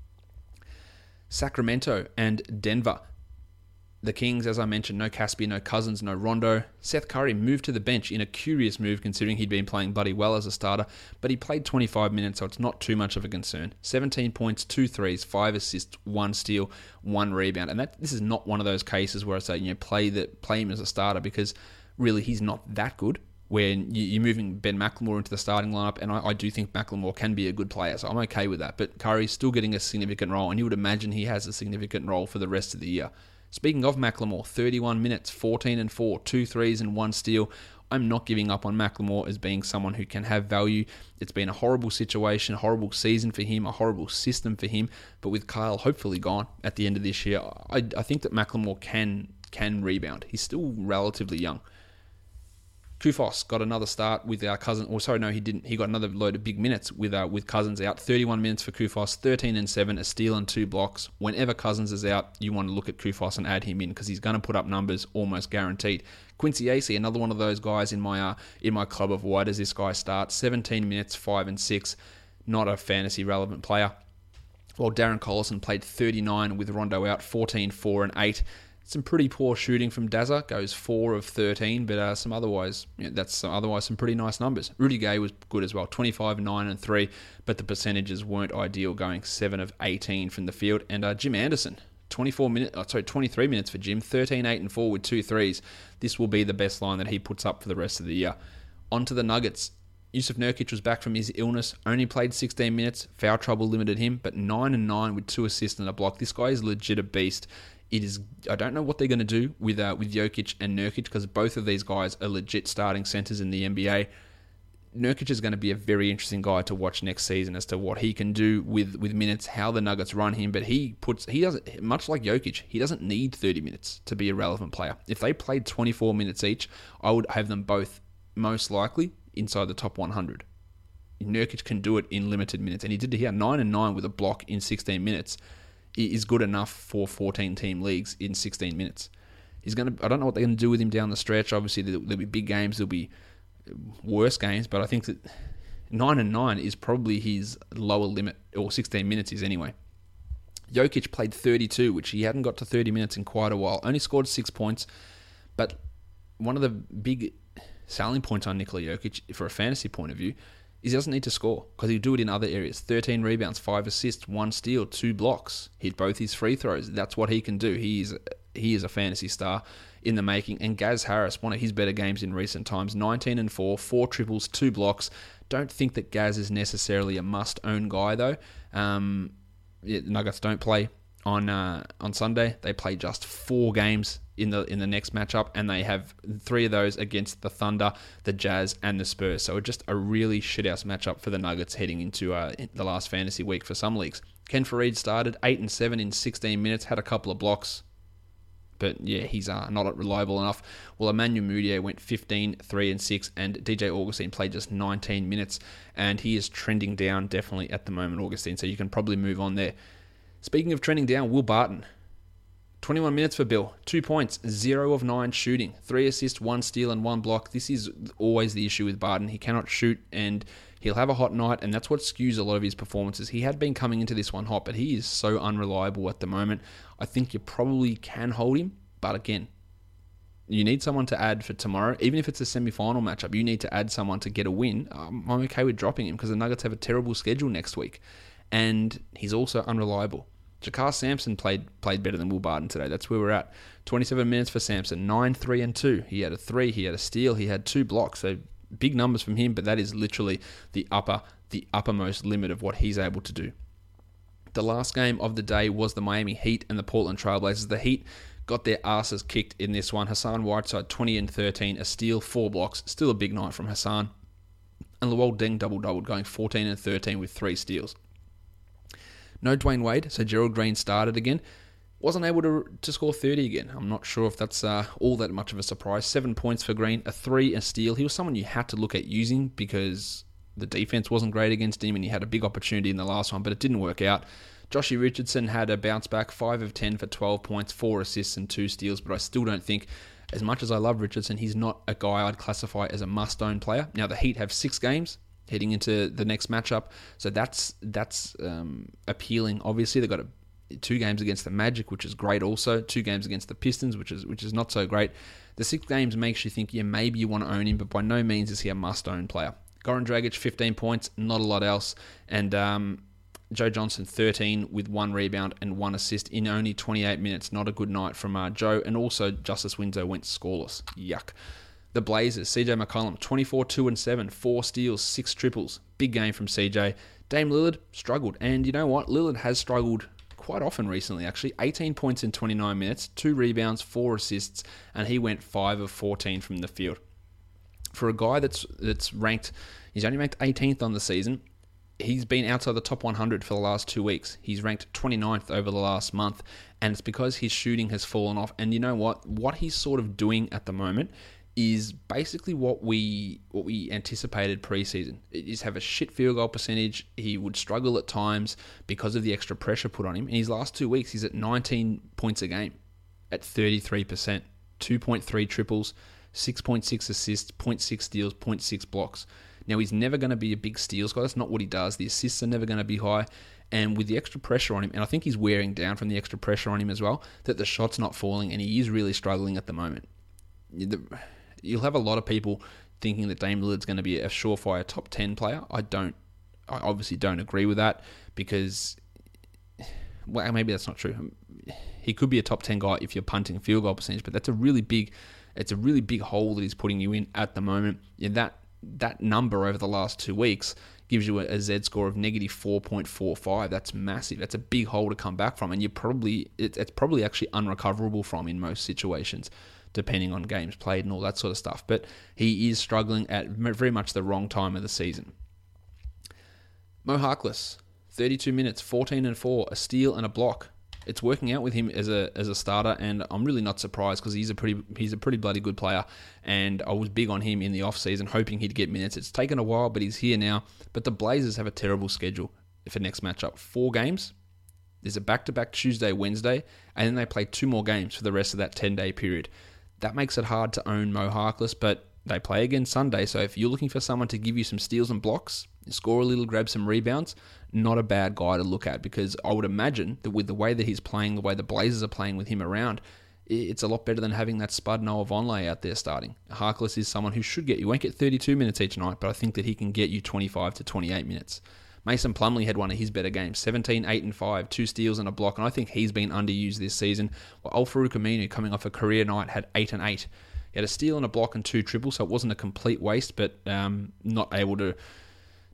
Sacramento and Denver. The Kings, as I mentioned, no Caspi, no Cousins, no Rondo. Seth Curry moved to the bench in a curious move considering he'd been playing bloody well as a starter, but he played twenty-five minutes, so it's not too much of a concern. seventeen points, two threes, five assists, one steal, one rebound. And that this is not one of those cases where I say, you know, play the, play him as a starter, because really he's not that good. When you're moving Ben McLemore into the starting lineup, and I, I do think McLemore can be a good player, so I'm okay with that. But Curry's still getting a significant role, and you would imagine he has a significant role for the rest of the year. Speaking of McLemore, thirty-one minutes, fourteen and four, two threes and one steal. I'm not giving up on McLemore as being someone who can have value. It's been a horrible situation, horrible season for him, a horrible system for him. But with Kyle hopefully gone at the end of this year, I, I think that McLemore can can rebound. He's still relatively young. Kufos got another start with our cousin. Or sorry, no, he didn't. He got another load of big minutes with uh, with Cousins out. thirty-one minutes for Kufos, thirteen and seven, a steal and two blocks. Whenever Cousins is out, you want to look at Kufos and add him in, because he's going to put up numbers almost guaranteed. Quincy Acey, another one of those guys in my uh, in my club of why does this guy start? seventeen minutes, five and six, not a fantasy relevant player. While Darren Collison played thirty-nine with Rondo out, fourteen, four and eight. Some pretty poor shooting from Dazza, goes four of thirteen, but uh, some otherwise, you know, that's some, otherwise some pretty nice numbers. Rudy Gay was good as well, twenty-five, nine and three, but the percentages weren't ideal, going seven of eighteen from the field. And uh, Jim Anderson, twenty-four minutes, oh, sorry, twenty-three minutes for Jim, thirteen, eight and four with two threes. This will be the best line that he puts up for the rest of the year. On to the Nuggets. Yusuf Nurkic was back from his illness, only played sixteen minutes, foul trouble limited him, but nine and nine with two assists and a block. This guy is legit a beast. It is. I don't know what they're going to do with uh, with Jokic and Nurkic, because both of these guys are legit starting centers in the N B A. Nurkic is going to be a very interesting guy to watch next season as to what he can do with, with minutes, how the Nuggets run him. But he puts he doesn't much like Jokic. He doesn't need thirty minutes to be a relevant player. If they played twenty-four minutes each, I would have them both most likely inside the top one hundred. Nurkic can do it in limited minutes, and he did. He had nine and nine with a block in sixteen minutes. Is good enough for fourteen-team leagues in sixteen minutes. He's going to. I don't know what they're going to do with him down the stretch. Obviously, there'll, there'll be big games. There'll be worse games, but I think that nine and nine is probably his lower limit, or sixteen minutes is anyway. Jokic played thirty-two, which he hadn't got to thirty minutes in quite a while. Only scored six points, but one of the big selling points on Nikola Jokic, for a fantasy point of view, is he doesn't need to score, because he'll do it in other areas. thirteen rebounds, five assists, one steal, two blocks. Hit both his free throws. That's what he can do. He is he is a fantasy star in the making. And Gaz Harris, one of his better games in recent times, nineteen and four, four triples, two blocks, don't think that Gaz is necessarily a must-own guy, though. Um, yeah, the Nuggets don't play on uh, on Sunday. They play just four games in the in the next matchup, and they have three of those against the Thunder, the Jazz, and the Spurs. So just a really shithouse matchup for the Nuggets heading into uh, the last fantasy week for some leagues. Ken Farid started eight and seven in sixteen minutes, had a couple of blocks. But yeah, he's uh, not reliable enough. Well, Emmanuel Mudiay went fifteen, three and six, and D J Augustine played just nineteen minutes, and he is trending down definitely at the moment, Augustine, so you can probably move on there. Speaking of trending down, Will Barton. twenty-one minutes for Bill, two points, zero of nine shooting, three assists, one steal, and one block. This is always the issue with Barton. He cannot shoot, and he'll have a hot night, and that's what skews a lot of his performances. He had been coming into this one hot, but he is so unreliable at the moment. I think you probably can hold him, but again, you need someone to add for tomorrow. Even if it's a semi-final matchup, you need to add someone to get a win. Um, I'm okay with dropping him because the Nuggets have a terrible schedule next week, and he's also unreliable. Jakar Sampson played played better than Will Barton today. That's where we're at. twenty-seven minutes for Sampson, nine, three, and two. He had a three, he had a steal, he had two blocks. So big numbers from him, but that is literally the upper, the uppermost limit of what he's able to do. The last game of the day was the Miami Heat and the Portland Trailblazers. The Heat got their asses kicked in this one. Hassan Whiteside, twenty and thirteen, a steal, four blocks. Still a big night from Hassan. And Luol Deng double-doubled, going fourteen and thirteen with three steals. No Dwayne Wade, so Gerald Green started again. Wasn't able to to score thirty again. I'm not sure if that's uh, all that much of a surprise. Seven points for Green, a three, a steal. He was someone you had to look at using because the defense wasn't great against him and he had a big opportunity in the last one, but it didn't work out. Joshie Richardson had a bounce back, five of ten for twelve points, four assists and two steals, but I still don't think, as much as I love Richardson, he's not a guy I'd classify as a must-own player. Now, the Heat have six games heading into the next matchup, so that's that's um, appealing. Obviously, they've got a, two games against the Magic, which is great also, two games against the Pistons, which is which is not so great. The six games makes you think, yeah, maybe you want to own him, but by no means is he a must-own player. Goran Dragic, fifteen points, not a lot else, and um, Joe Johnson, thirteen with one rebound and one assist in only twenty-eight minutes. Not a good night from uh, Joe, and also Justice Winslow went scoreless. Yuck. The Blazers, C J McCollum, twenty-four, two and seven, four steals, six triples. Big game from C J. Dame Lillard struggled, and you know what? Lillard has struggled quite often recently, actually. eighteen points in twenty-nine minutes, two rebounds, four assists, and he went five of fourteen from the field. For a guy that's that's ranked, he's only ranked eighteenth on the season. He's been outside the top one hundred for the last two weeks. He's ranked twenty-ninth over the last month, and it's because his shooting has fallen off. And you know what? What he's sort of doing at the moment is basically what we what we anticipated preseason. It is have a shit field goal percentage. He would struggle at times because of the extra pressure put on him. In his last two weeks, he's at nineteen points a game at thirty-three percent, two point three triples, six point six assists, zero point six steals, zero point six blocks. Now, he's never going to be a big steals guy. That's not what he does. The assists are never going to be high. And with the extra pressure on him, and I think he's wearing down from the extra pressure on him as well, that the shot's not falling, and he is really struggling at the moment. You'll have a lot of people thinking that Dame Lillard's going to be a surefire top ten player. I don't. I obviously don't agree with that because, well, maybe that's not true. He could be a top ten guy if you're punting field goal percentage, but that's a really big, it's a really big hole that he's putting you in at the moment. Yeah, that that number over the last two weeks gives you a, a Z score of negative four point four five. That's massive. That's a big hole to come back from, and you probably it, it's probably actually unrecoverable from in most situations, depending on games played and all that sort of stuff. But he is struggling at very much the wrong time of the season. Mo Harkless, thirty-two minutes, fourteen and four, a steal and a block. It's working out with him as a as a starter, and I'm really not surprised because he's a pretty he's a pretty bloody good player, and I was big on him in the offseason, hoping he'd get minutes. It's taken a while, but he's here now. But the Blazers have a terrible schedule for next matchup. Four games. There's a back-to-back Tuesday, Wednesday, and then they play two more games for the rest of that ten-day period. That makes it hard to own Mo Harkless, but they play again Sunday, so if you're looking for someone to give you some steals and blocks, score a little, grab some rebounds, not a bad guy to look at, because I would imagine that with the way that he's playing, the way the Blazers are playing with him around, it's a lot better than having that Spud Noah Vonleh out there starting. Harkless is someone who should get you, won't get thirty-two minutes each night, but I think that he can get you twenty-five to twenty-eight minutes. Mason Plumlee had one of his better games, seventeen, eight and five, two steals and a block, and I think he's been underused this season. Well, Al-Farouq Aminu, coming off a career night, had eight and eight. He had a steal and a block and two triples, so it wasn't a complete waste, but um, not able to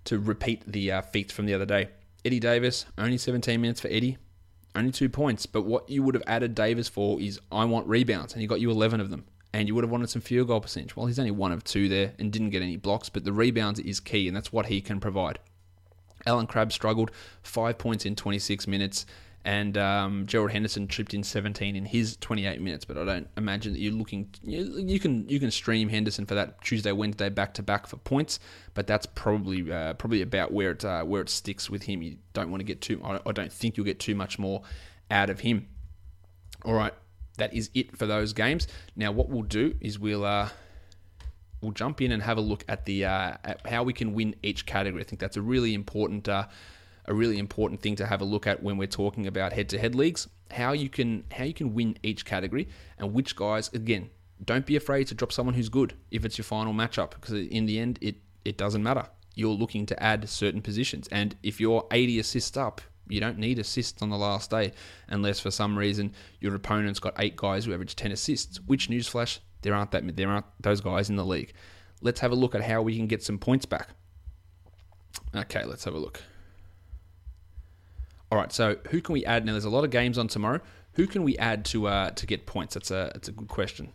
to repeat the uh, feats from the other day. Eddie Davis, only seventeen minutes for Eddie, only two points. But what you would have added Davis for is, I want rebounds, and he got you eleven of them. And you would have wanted some field goal percentage. Well, he's only one of two there and didn't get any blocks, but the rebounds is key, and that's what he can provide. Alan Crabb struggled, five points in twenty-six minutes, and um, Gerald Henderson tripped in seventeen in his twenty-eight minutes. But I don't imagine that you're looking. You, you can you can stream Henderson for that Tuesday, Wednesday back to back for points, but that's probably uh, probably about where it uh, where it sticks with him. You don't want to get too. I don't think you'll get too much more out of him. All right, that is it for those games. Now, what we'll do is we'll. Uh, We'll jump in and have a look at the uh, at how we can win each category. I think that's a really important uh, a really important thing to have a look at when we're talking about head-to-head leagues. How you can how you can win each category, and which guys. Again, don't be afraid to drop someone who's good if it's your final matchup, because in the end it it doesn't matter. You're looking to add certain positions, and if you're eighty assists up, you don't need assists on the last day unless for some reason your opponent's got eight guys who average ten assists. Which, newsflash, There aren't that there aren't those guys in the league. Let's have a look at how we can get some points back. Okay, let's have a look. All right, so who can we add? Now, there's a lot of games on tomorrow. Who can we add to uh, to get points? That's a that's a good question.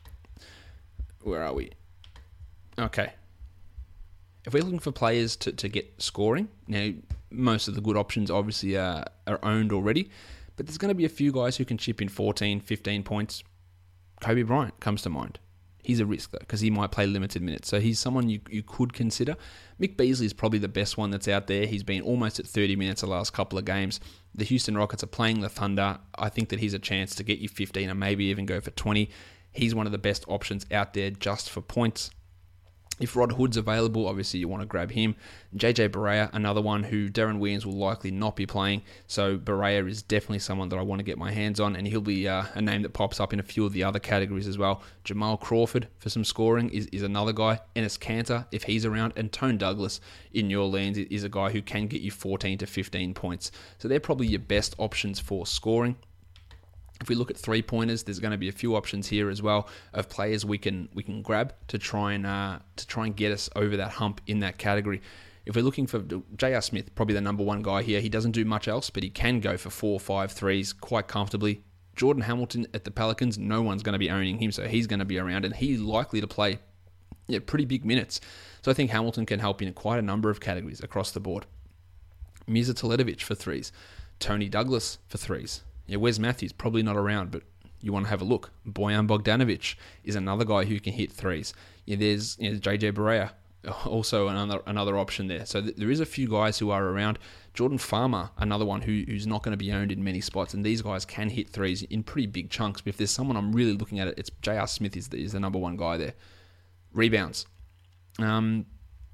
Where are we? Okay. If we're looking for players to, to get scoring, now most of the good options obviously are, are owned already, but there's going to be a few guys who can chip in fourteen, fifteen points. Kobe Bryant comes to mind. He's a risk, though, because he might play limited minutes. So he's someone you, you could consider. Mick Beasley is probably the best one that's out there. He's been almost at thirty minutes the last couple of games. The Houston Rockets are playing the Thunder. I think that he's a chance to get you fifteen and maybe even go for twenty. He's one of the best options out there just for points. If Rod Hood's available, obviously you want to grab him. J J Barea, another one who Darren Williams will likely not be playing. So Barea is definitely someone that I want to get my hands on, and he'll be uh, a name that pops up in a few of the other categories as well. Jamal Crawford for some scoring is, is another guy. Enes Kanter, if he's around, and Tone Douglas in your lanes is a guy who can get you fourteen to fifteen points. So they're probably your best options for scoring. If we look at three-pointers, there's going to be a few options here as well of players we can we can grab to try and uh, to try and get us over that hump in that category. If we're looking for J R. Smith, probably the number one guy here. He doesn't do much else, but he can go for four, five threes quite comfortably. Jordan Hamilton at the Pelicans, no one's going to be owning him, so he's going to be around, and he's likely to play yeah, pretty big minutes. So I think Hamilton can help in quite a number of categories across the board. Mirza Teletovic for threes. Tony Douglas for threes. Yeah, Wes Matthews, probably not around, but you want to have a look. Bojan Bogdanovic is another guy who can hit threes. Yeah, there's you know, J J Barea, also another another option there. So th- there is a few guys who are around. Jordan Farmer, another one who, who's not going to be owned in many spots, and these guys can hit threes in pretty big chunks. But if there's someone I'm really looking at, it, it's J R. Smith is the, is the number one guy there. Rebounds. Um,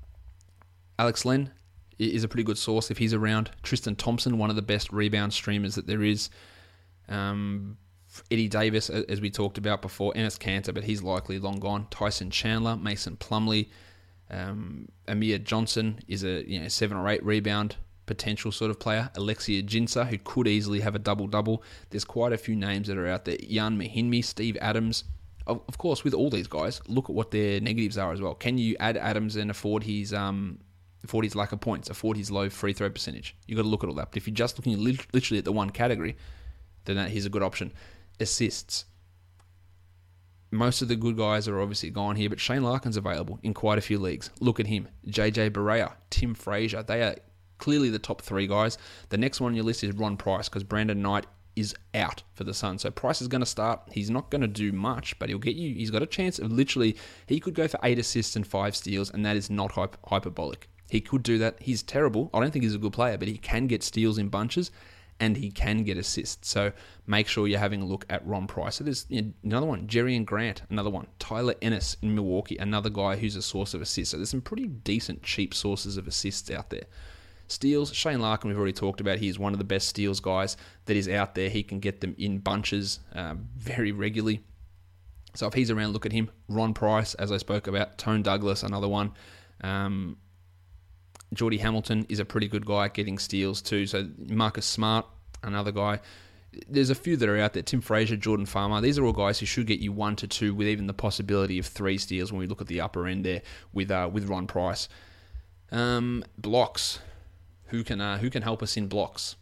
Alex Len is a pretty good source if he's around. Tristan Thompson, one of the best rebound streamers that there is. Um, Eddie Davis, as we talked about before, Enes Kanter, but he's likely long gone. Tyson Chandler, Mason Plumlee, um, Amir Johnson is a you know seven or eight rebound potential sort of player. Alexia Jinsa, who could easily have a double-double. There's quite a few names that are out there. Jan Mahinmi, Steve Adams. Of, of course, with all these guys, look at what their negatives are as well. Can you add Adams and afford his um, afford his lack of points, afford his low free throw percentage? You've got to look at all that. But if you're just looking literally at the one category, then that, here's a good option. Assists. Most of the good guys are obviously gone here, but Shane Larkin's available in quite a few leagues. Look at him. J J Barea, Tim Frazier. They are clearly the top three guys. The next one on your list is Ron Price, because Brandon Knight is out for the Suns. So Price is going to start. He's not going to do much, but he'll get you. He's got a chance of literally, he could go for eight assists and five steals, and that is not hyper, hyperbolic. He could do that. He's terrible. I don't think he's a good player, but he can get steals in bunches, and he can get assists. So make sure you're having a look at Ron Price. So there's you know, another one, Jerian Grant, another one. Tyler Ennis in Milwaukee, another guy who's a source of assists. So there's some pretty decent, cheap sources of assists out there. Steals, Shane Larkin, we've already talked about. He's one of the best steals guys that is out there. He can get them in bunches um, very regularly. So if he's around, look at him. Ron Price, as I spoke about. Tone Douglas, another one. Um, Geordie Hamilton is a pretty good guy at getting steals too. So Marcus Smart, another guy. There's a few that are out there. Tim Frazier, Jordan Farmer. These are all guys who should get you one to two with even the possibility of three steals when we look at the upper end there with uh, with Ron Price. Um, blocks. Who can uh, who can help us in blocks?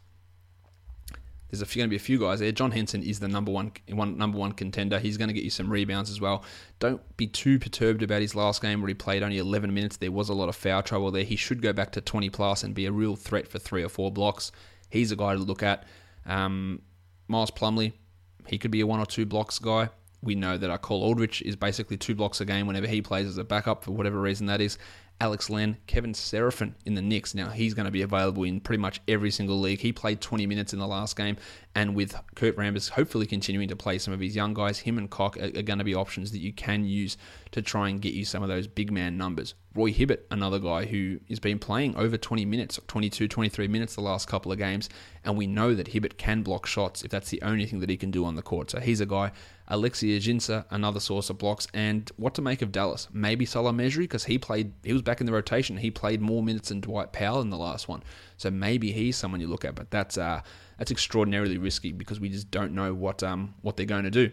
There's going to be a few guys there. John Henson is the number one, one number one contender. He's going to get you some rebounds as well. Don't be too perturbed about his last game where he played only eleven minutes. There was a lot of foul trouble there. He should go back to twenty plus and be a real threat for three or four blocks. He's a guy to look at. Um, Miles Plumlee, he could be a one or two blocks guy. We know that our Cole Aldrich is basically two blocks a game whenever he plays as a backup for whatever reason that is. Alex Len, Kevin Seraphin in the Knicks. Now, he's going to be available in pretty much every single league. He played twenty minutes in the last game, and with Kurt Rambis hopefully continuing to play some of his young guys, him and Koch are, are going to be options that you can use to try and get you some of those big man numbers. Roy Hibbert, another guy who has been playing over twenty minutes, twenty-two, twenty-three minutes the last couple of games, and we know that Hibbert can block shots if that's the only thing that he can do on the court. So he's a guy. Alexi Ajinça, another source of blocks, and what to make of Dallas? Maybe Salah Mejri, because he played, he was back in the rotation. He played more minutes than Dwight Powell in the last one, so maybe he's someone you look at. But that's uh, that's extraordinarily risky because we just don't know what um what they're going to do.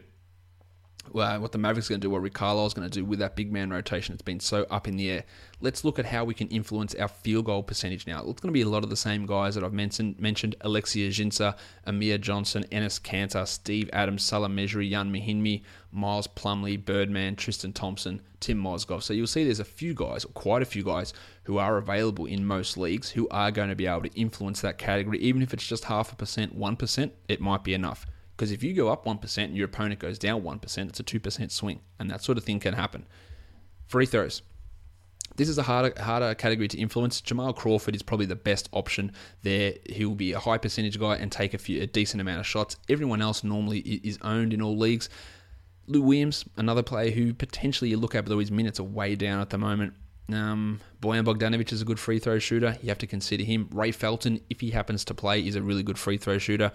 Well, what the Mavericks are going to do, what Rick Carlisle is going to do with that big man rotation. It's been so up in the air. Let's look at how we can influence our field goal percentage now. It's going to be a lot of the same guys that I've mentioned, mentioned Alexi Ajinça, Amir Johnson, Enes Kanter, Steve Adams, Salah Mejri, Jan Mahinmi, Miles Plumlee, Birdman, Tristan Thompson, Tim Mozgov. So you'll see there's a few guys, or quite a few guys, who are available in most leagues who are going to be able to influence that category. Even if it's just half a percent, one percent, it might be enough. Because if you go up one percent and your opponent goes down one percent, it's a two percent swing. And that sort of thing can happen. Free throws. This is a harder harder category to influence. Jamal Crawford is probably the best option there. He'll be a high percentage guy and take a few a decent amount of shots. Everyone else normally is owned in all leagues. Lou Williams, another player who potentially you look at, though his minutes are way down at the moment. Um, Bojan Bogdanovic is a good free throw shooter. You have to consider him. Ray Felton, if he happens to play, is a really good free throw shooter.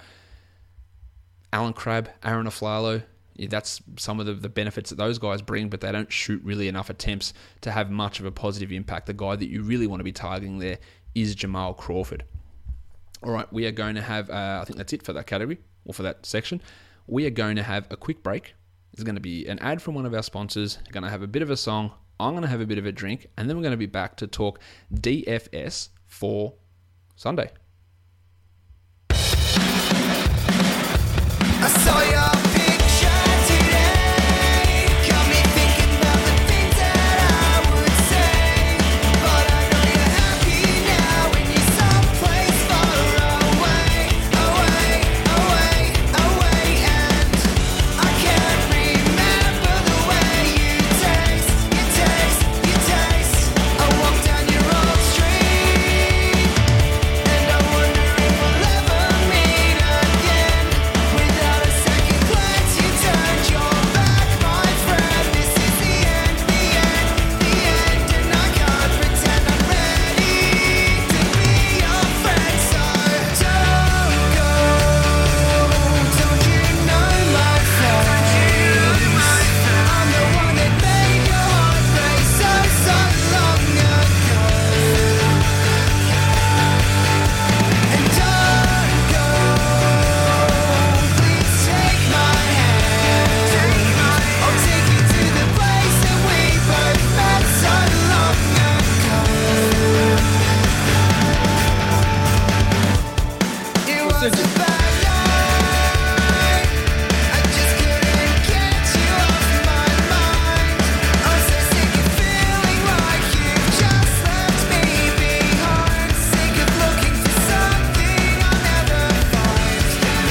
Alan Crabb, Aaron Aflalo, yeah, that's some of the, the benefits that those guys bring, but they don't shoot really enough attempts to have much of a positive impact. The guy that you really want to be targeting there is Jamal Crawford. All right, we are going to have, uh, I think that's it for that category, or for that section. We are going to have a quick break. There's going to be an ad from one of our sponsors. We're going to have a bit of a song. I'm going to have a bit of a drink, and then we're going to be back to talk D F S for Sunday. I saw your picture today, got me thinking about the things that I would say, but I know you're happy now when you're someplace far away, away, away, away, and I can't remember the way you taste, you taste, you taste. I walk down your old street, and I wonder if we'll ever meet again. Without a second glance, you turned your back, my friend. This is the end, the end, the end, and I can't pretend I'm ready to be your friend. So don't go, don't you know my face? I'm the one that made your heart break so, so long ago. And don't go, please take my hand. I'll take you to the place that we both met so long ago. It was a bad night. I just couldn't get you off my mind. I'm so sick of feeling like you've just left me behind. Sick of looking for something I'll never find.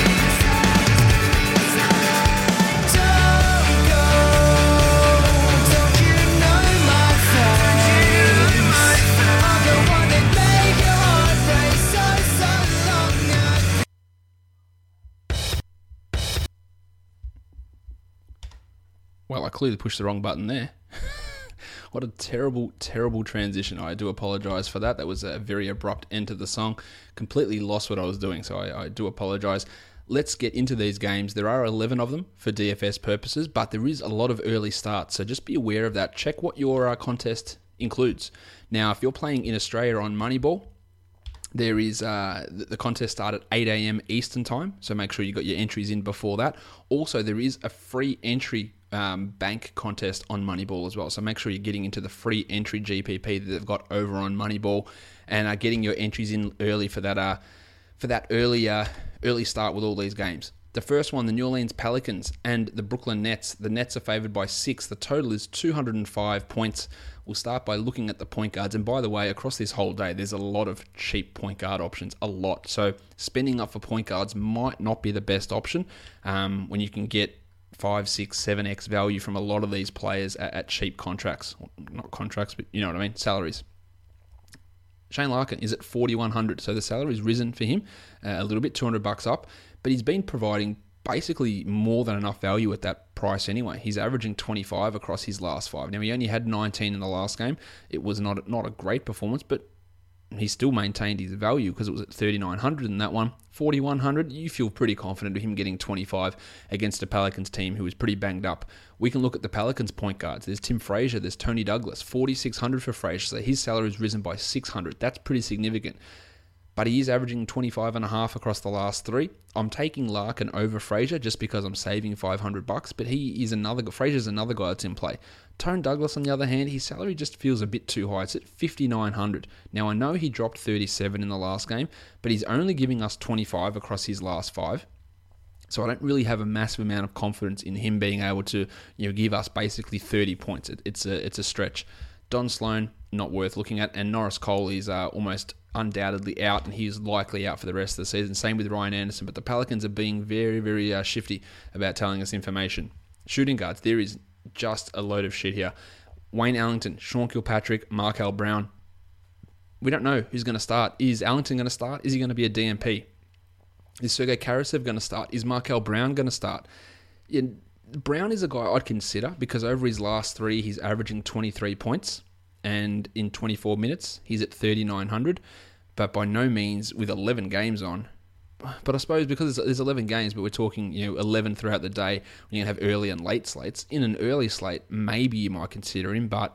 Don't go, don't you know my face? I'm the one that made your heart break so, so long ago. Well, I clearly pushed the wrong button there. What a terrible, terrible transition. I do apologize for that. That was a very abrupt end to the song. Completely lost what I was doing, so I, I do apologize. Let's get into these games. There are eleven of them for D F S purposes, but there is a lot of early starts, so just be aware of that. Check what your uh, contest includes. Now, if you're playing in Australia on Moneyball, there is uh, the the contest start at eight a.m. Eastern time, so make sure you got your entries in before that. Also, there is a free entry um, bank contest on Moneyball as well. So make sure you're getting into the free entry G P P that they've got over on Moneyball, and uh, getting your entries in early for that uh, for that early uh, early start with all these games. The first one, the New Orleans Pelicans and the Brooklyn Nets. The Nets are favored by six. The total is two hundred five points. We'll start by looking at the point guards. And by the way, across this whole day, there's a lot of cheap point guard options. A lot. So spending up for point guards might not be the best option um, when you can get five, six, seven x value from a lot of these players at, at cheap contracts. Not contracts, but you know what I mean, salaries. Shane Larkin is at forty-one hundred, so the salary's risen for him uh, a little bit, two hundred bucks up, but he's been providing basically more than enough value at that price anyway. He's averaging twenty-five across his last five. Now, he only had nineteen in the last game. It was not not a great performance, but he still maintained his value because it was at thirty-nine hundred in that one. forty-one hundred, you feel pretty confident of him getting twenty-five against a Pelicans team who is pretty banged up. We can look at the Pelicans point guards. There's Tim Frazier, there's Tony Douglas, forty-six hundred for Frazier, so his salary has risen by six hundred. That's pretty significant. But he is averaging twenty-five and a half across the last three. I'm taking Larkin over Frazier just because I'm saving five hundred bucks, but he is another, Frazier's another guy that's in play. Tone Douglas, on the other hand, his salary just feels a bit too high. It's at fifty-nine hundred. Now, I know he dropped thirty-seven in the last game, but he's only giving us twenty-five across his last five. So I don't really have a massive amount of confidence in him being able to, you know, give us basically thirty points. It, it's a it's a stretch. Don Sloan, not worth looking at, and Norris Cole is uh, almost undoubtedly out, and he's likely out for the rest of the season. Same with Ryan Anderson, but the Pelicans are being very, very uh, shifty about telling us information. Shooting guards, there is just a load of shit here. Wayne Ellington, Sean Kilpatrick, Markel Brown. We don't know who's going to start. Is Ellington going to start? Is he going to be a D M P? Is Sergei Karasev going to start? Is Markel Brown going to start? Yeah, Brown is a guy I'd consider because over his last three, he's averaging twenty-three points, and in twenty-four minutes, he's at thirty-nine hundred, but by no means with eleven games on. But I suppose because there's eleven games, but we're talking, you know, eleven throughout the day, when you have early and late slates. In an early slate, maybe you might consider him, but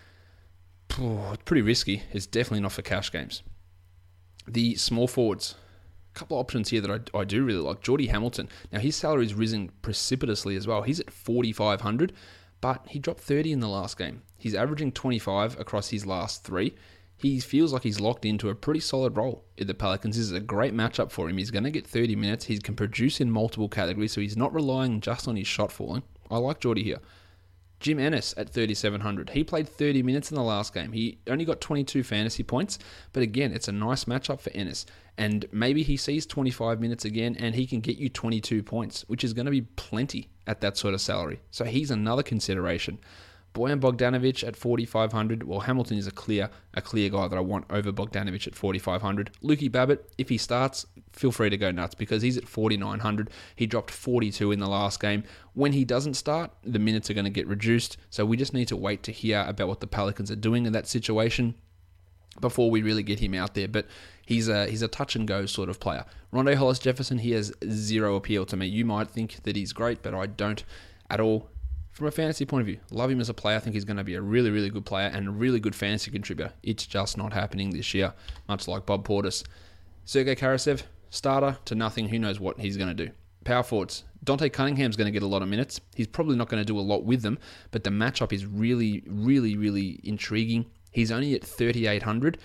oh, it's pretty risky. It's definitely not for cash games. The small forwards, a couple of options here that I, I do really like. Geordie Hamilton. Now, his salary's risen precipitously as well. He's at forty-five hundred, but he dropped thirty in the last game. He's averaging twenty-five across his last three. He feels like he's locked into a pretty solid role in the Pelicans. This is a great matchup for him. He's going to get thirty minutes. He can produce in multiple categories, so he's not relying just on his shot falling. I like Geordie here. Jim Ennis at thirty-seven hundred. He played thirty minutes in the last game. He only got twenty-two fantasy points, but again, it's a nice matchup for Ennis. And maybe he sees twenty-five minutes again and he can get you twenty-two points, which is going to be plenty at that sort of salary. So he's another consideration. Bojan Bogdanovic at forty-five hundred. Well, Hamilton is a clear a clear guy that I want over Bogdanovic at forty-five hundred. Lukey Babbitt, if he starts, feel free to go nuts because he's at forty-nine hundred. He dropped forty-two in the last game. When he doesn't start, the minutes are going to get reduced. So we just need to wait to hear about what the Pelicans are doing in that situation before we really get him out there. But he's a he's a touch and go sort of player. Rondae Hollis Jefferson, he has zero appeal to me. You might think that he's great, but I don't at all. From a fantasy point of view, love him as a player. I think he's going to be a really, really good player and a really good fantasy contributor. It's just not happening this year, much like Bob Portis. Sergei Karasev, starter to nothing. Who knows what he's going to do. Power forwards. Dante Cunningham's going to get a lot of minutes. He's probably not going to do a lot with them, but the matchup is really, really, really intriguing. He's only at thirty-eight hundred.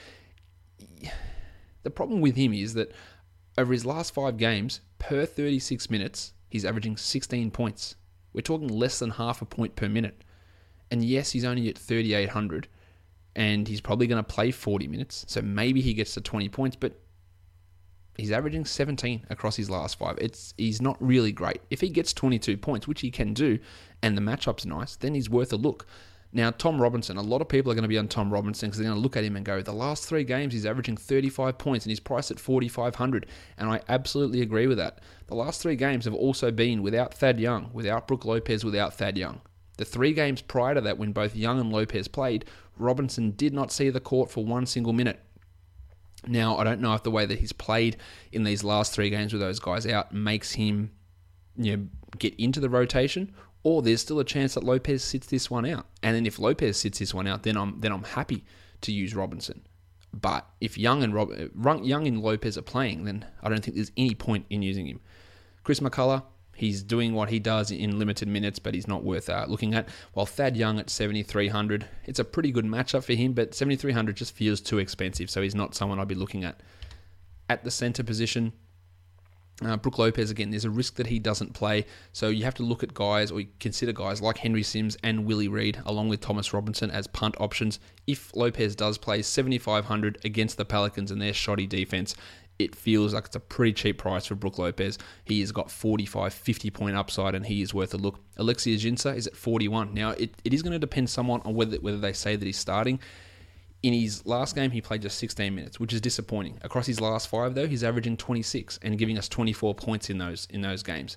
The problem with him is that over his last five games, per thirty-six minutes, he's averaging sixteen points. We're talking less than half a point per minute. And yes, he's only at thirty-eight hundred, and he's probably going to play forty minutes, so maybe he gets to twenty points, but he's averaging seventeen across his last five. It's He's not really great. If he gets twenty-two points, which he can do, and the matchup's nice, then he's worth a look. Now, Tom Robinson, a lot of people are going to be on Tom Robinson because they're going to look at him and go, the last three games he's averaging thirty-five points and he's priced at forty-five hundred, and I absolutely agree with that. The last three games have also been without Thad Young, without Brook Lopez, without Thad Young. The three games prior to that, when both Young and Lopez played, Robinson did not see the court for one single minute. Now, I don't know if the way that he's played in these last three games with those guys out makes him, you know, get into the rotation, or there's still a chance that Lopez sits this one out. And then if Lopez sits this one out, then I'm then I'm happy to use Robinson. But if Young and Rob, Young and Lopez are playing, then I don't think there's any point in using him. Chris McCullough, He's doing what he does in limited minutes, but he's not worth uh, looking at. While Thad Young at seventy-three hundred, it's a pretty good matchup for him, but seventy-three hundred just feels too expensive, so he's not someone I'd be looking at. At the centre position, uh, Brook Lopez, again, there's a risk that he doesn't play, so you have to look at guys, or you consider guys like Henry Sims and Willie Reed, along with Thomas Robinson as punt options. If Lopez does play seventy-five hundred against the Pelicans and their shoddy defense, it feels like it's a pretty cheap price for Brook Lopez. He has got forty-five, fifty point upside, and he is worth a look. Alexia Jinsa is at forty-one. Now, it, it is going to depend somewhat on whether whether they say that he's starting. In his last game, he played just sixteen minutes, which is disappointing. Across his last five, though, he's averaging twenty-six and giving us twenty-four points in those in those games.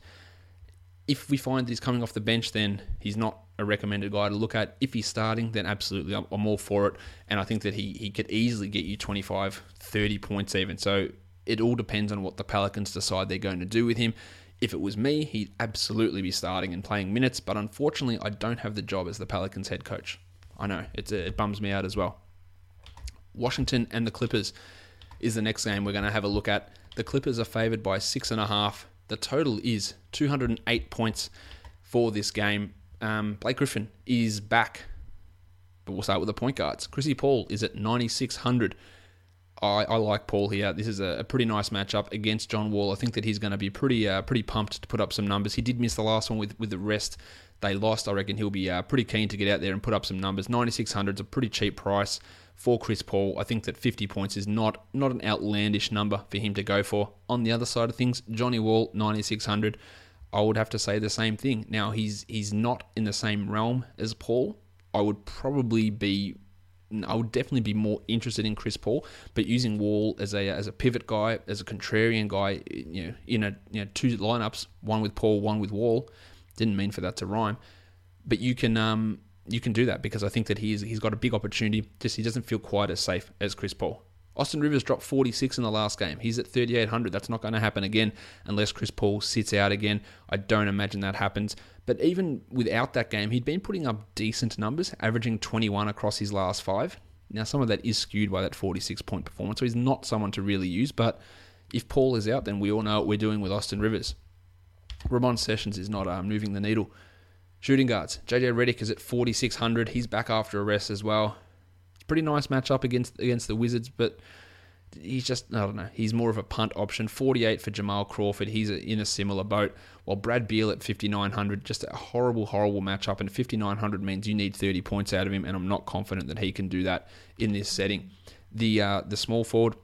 If we find that he's coming off the bench, then he's not a recommended guy to look at. If he's starting, then absolutely, I'm, I'm all for it. And I think that he, he could easily get you twenty-five, thirty points even. So it all depends on what the Pelicans decide they're going to do with him. If it was me, he'd absolutely be starting and playing minutes, but unfortunately, I don't have the job as the Pelicans head coach. I know, it's a, it bums me out as well. Washington and the Clippers is the next game we're going to have a look at. The Clippers are favoured by six and a half. The total is two hundred eight points for this game. Um, Blake Griffin is back, but we'll start with the point guards. Chrissy Paul is at ninety-six hundred. I, I like Paul here. This is a, a pretty nice matchup against John Wall. I think that he's going to be pretty uh, pretty pumped to put up some numbers. He did miss the last one with, with the rest. They lost. I reckon he'll be uh, pretty keen to get out there and put up some numbers. ninety-six hundred is a pretty cheap price for Chris Paul. I think that fifty points is not, not an outlandish number for him to go for. On the other side of things, Johnny Wall, ninety-six hundred. I would have to say the same thing. Now, he's he's not in the same realm as Paul. I would probably be... I would definitely be more interested in Chris Paul, but using Wall as a as a pivot guy, as a contrarian guy, you know, in a you know two lineups, one with Paul, one with Wall, didn't mean for that to rhyme, but you can um you can do that because I think that he's he's got a big opportunity. Just he doesn't feel quite as safe as Chris Paul. Austin Rivers dropped forty-six in the last game. He's at thirty-eight hundred. That's not going to happen again unless Chris Paul sits out again. I don't imagine that happens. But even without that game, he'd been putting up decent numbers, averaging twenty-one across his last five. Now, some of that is skewed by that forty-six point performance, so he's not someone to really use. But if Paul is out, then we all know what we're doing with Austin Rivers. Ramon Sessions is not um, moving the needle. Shooting guards. J J Redick is at forty-six hundred. He's back after a rest as well. Pretty nice matchup against against the Wizards, but he's just, I don't know, he's more of a punt option. forty-eight for Jamal Crawford. He's in a similar boat. While Brad Beal at fifty-nine hundred, just a horrible, horrible matchup. And fifty-nine hundred means you need thirty points out of him, and I'm not confident that he can do that in this setting. The uh, the small forward,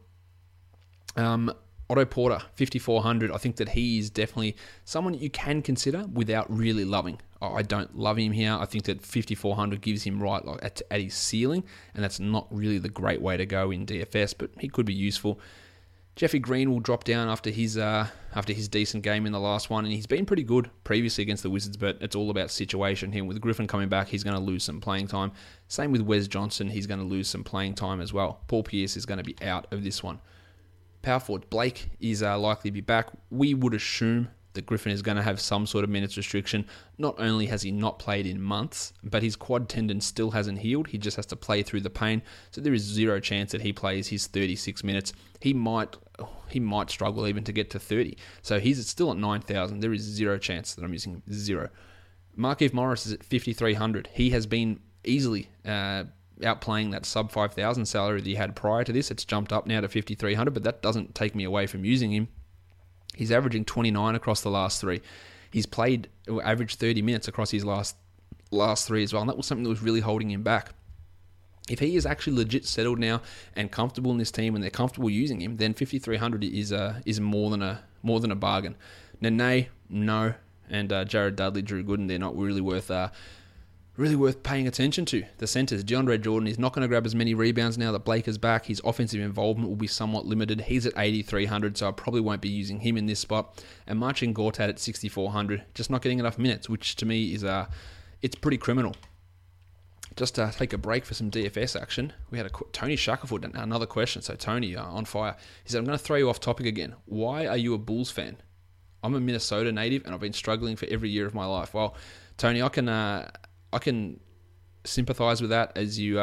um, Otto Porter, fifty-four hundred. I think that he is definitely someone you can consider without really loving. I don't love him here. I think that fifty-four hundred gives him right like at, at his ceiling, and that's not really the great way to go in D F S, but he could be useful. Jeffrey Green will drop down after his uh, after his decent game in the last one, and he's been pretty good previously against the Wizards, but it's all about situation here. With Griffin coming back, he's going to lose some playing time. Same with Wes Johnson, he's going to lose some playing time as well. Paul Pierce is going to be out of this one. Power forward Blake is uh, likely to be back. We would assume that Griffin is going to have some sort of minutes restriction. Not only has he not played in months, but his quad tendon still hasn't healed. He just has to play through the pain. So there is zero chance that he plays his thirty-six minutes. He might he might struggle even to get to thirty. So he's still at nine thousand. There is zero chance that I'm using zero. Markieff Morris is at fifty-three hundred. He has been easily uh, outplaying that sub five thousand salary that he had prior to this. It's jumped up now to fifty-three hundred, but that doesn't take me away from using him. He's averaging twenty-nine across the last three. He's played, averaged thirty minutes across his last last three as well, and that was something that was really holding him back. If he is actually legit settled now and comfortable in this team and they're comfortable using him, then fifty-three hundred is uh, is more than a more than a bargain. Nene, no, and uh, Jared Dudley, Drew Gooden, they're not really worth uh, really worth paying attention to. The centers, DeAndre Jordan is not going to grab as many rebounds now that Blake is back. His offensive involvement will be somewhat limited. He's at eighty-three hundred, so I probably won't be using him in this spot. And Marcin Gortat at sixty-four hundred, just not getting enough minutes, which to me is uh, it's pretty criminal. Just to take a break for some D F S action, we had a Tony Shackelford, another question. So Tony, uh, on fire. He said, I'm going to throw you off topic again. Why are you a Bulls fan? I'm a Minnesota native, and I've been struggling for every year of my life. Well, Tony, I can... Uh, I can sympathise with that as you uh,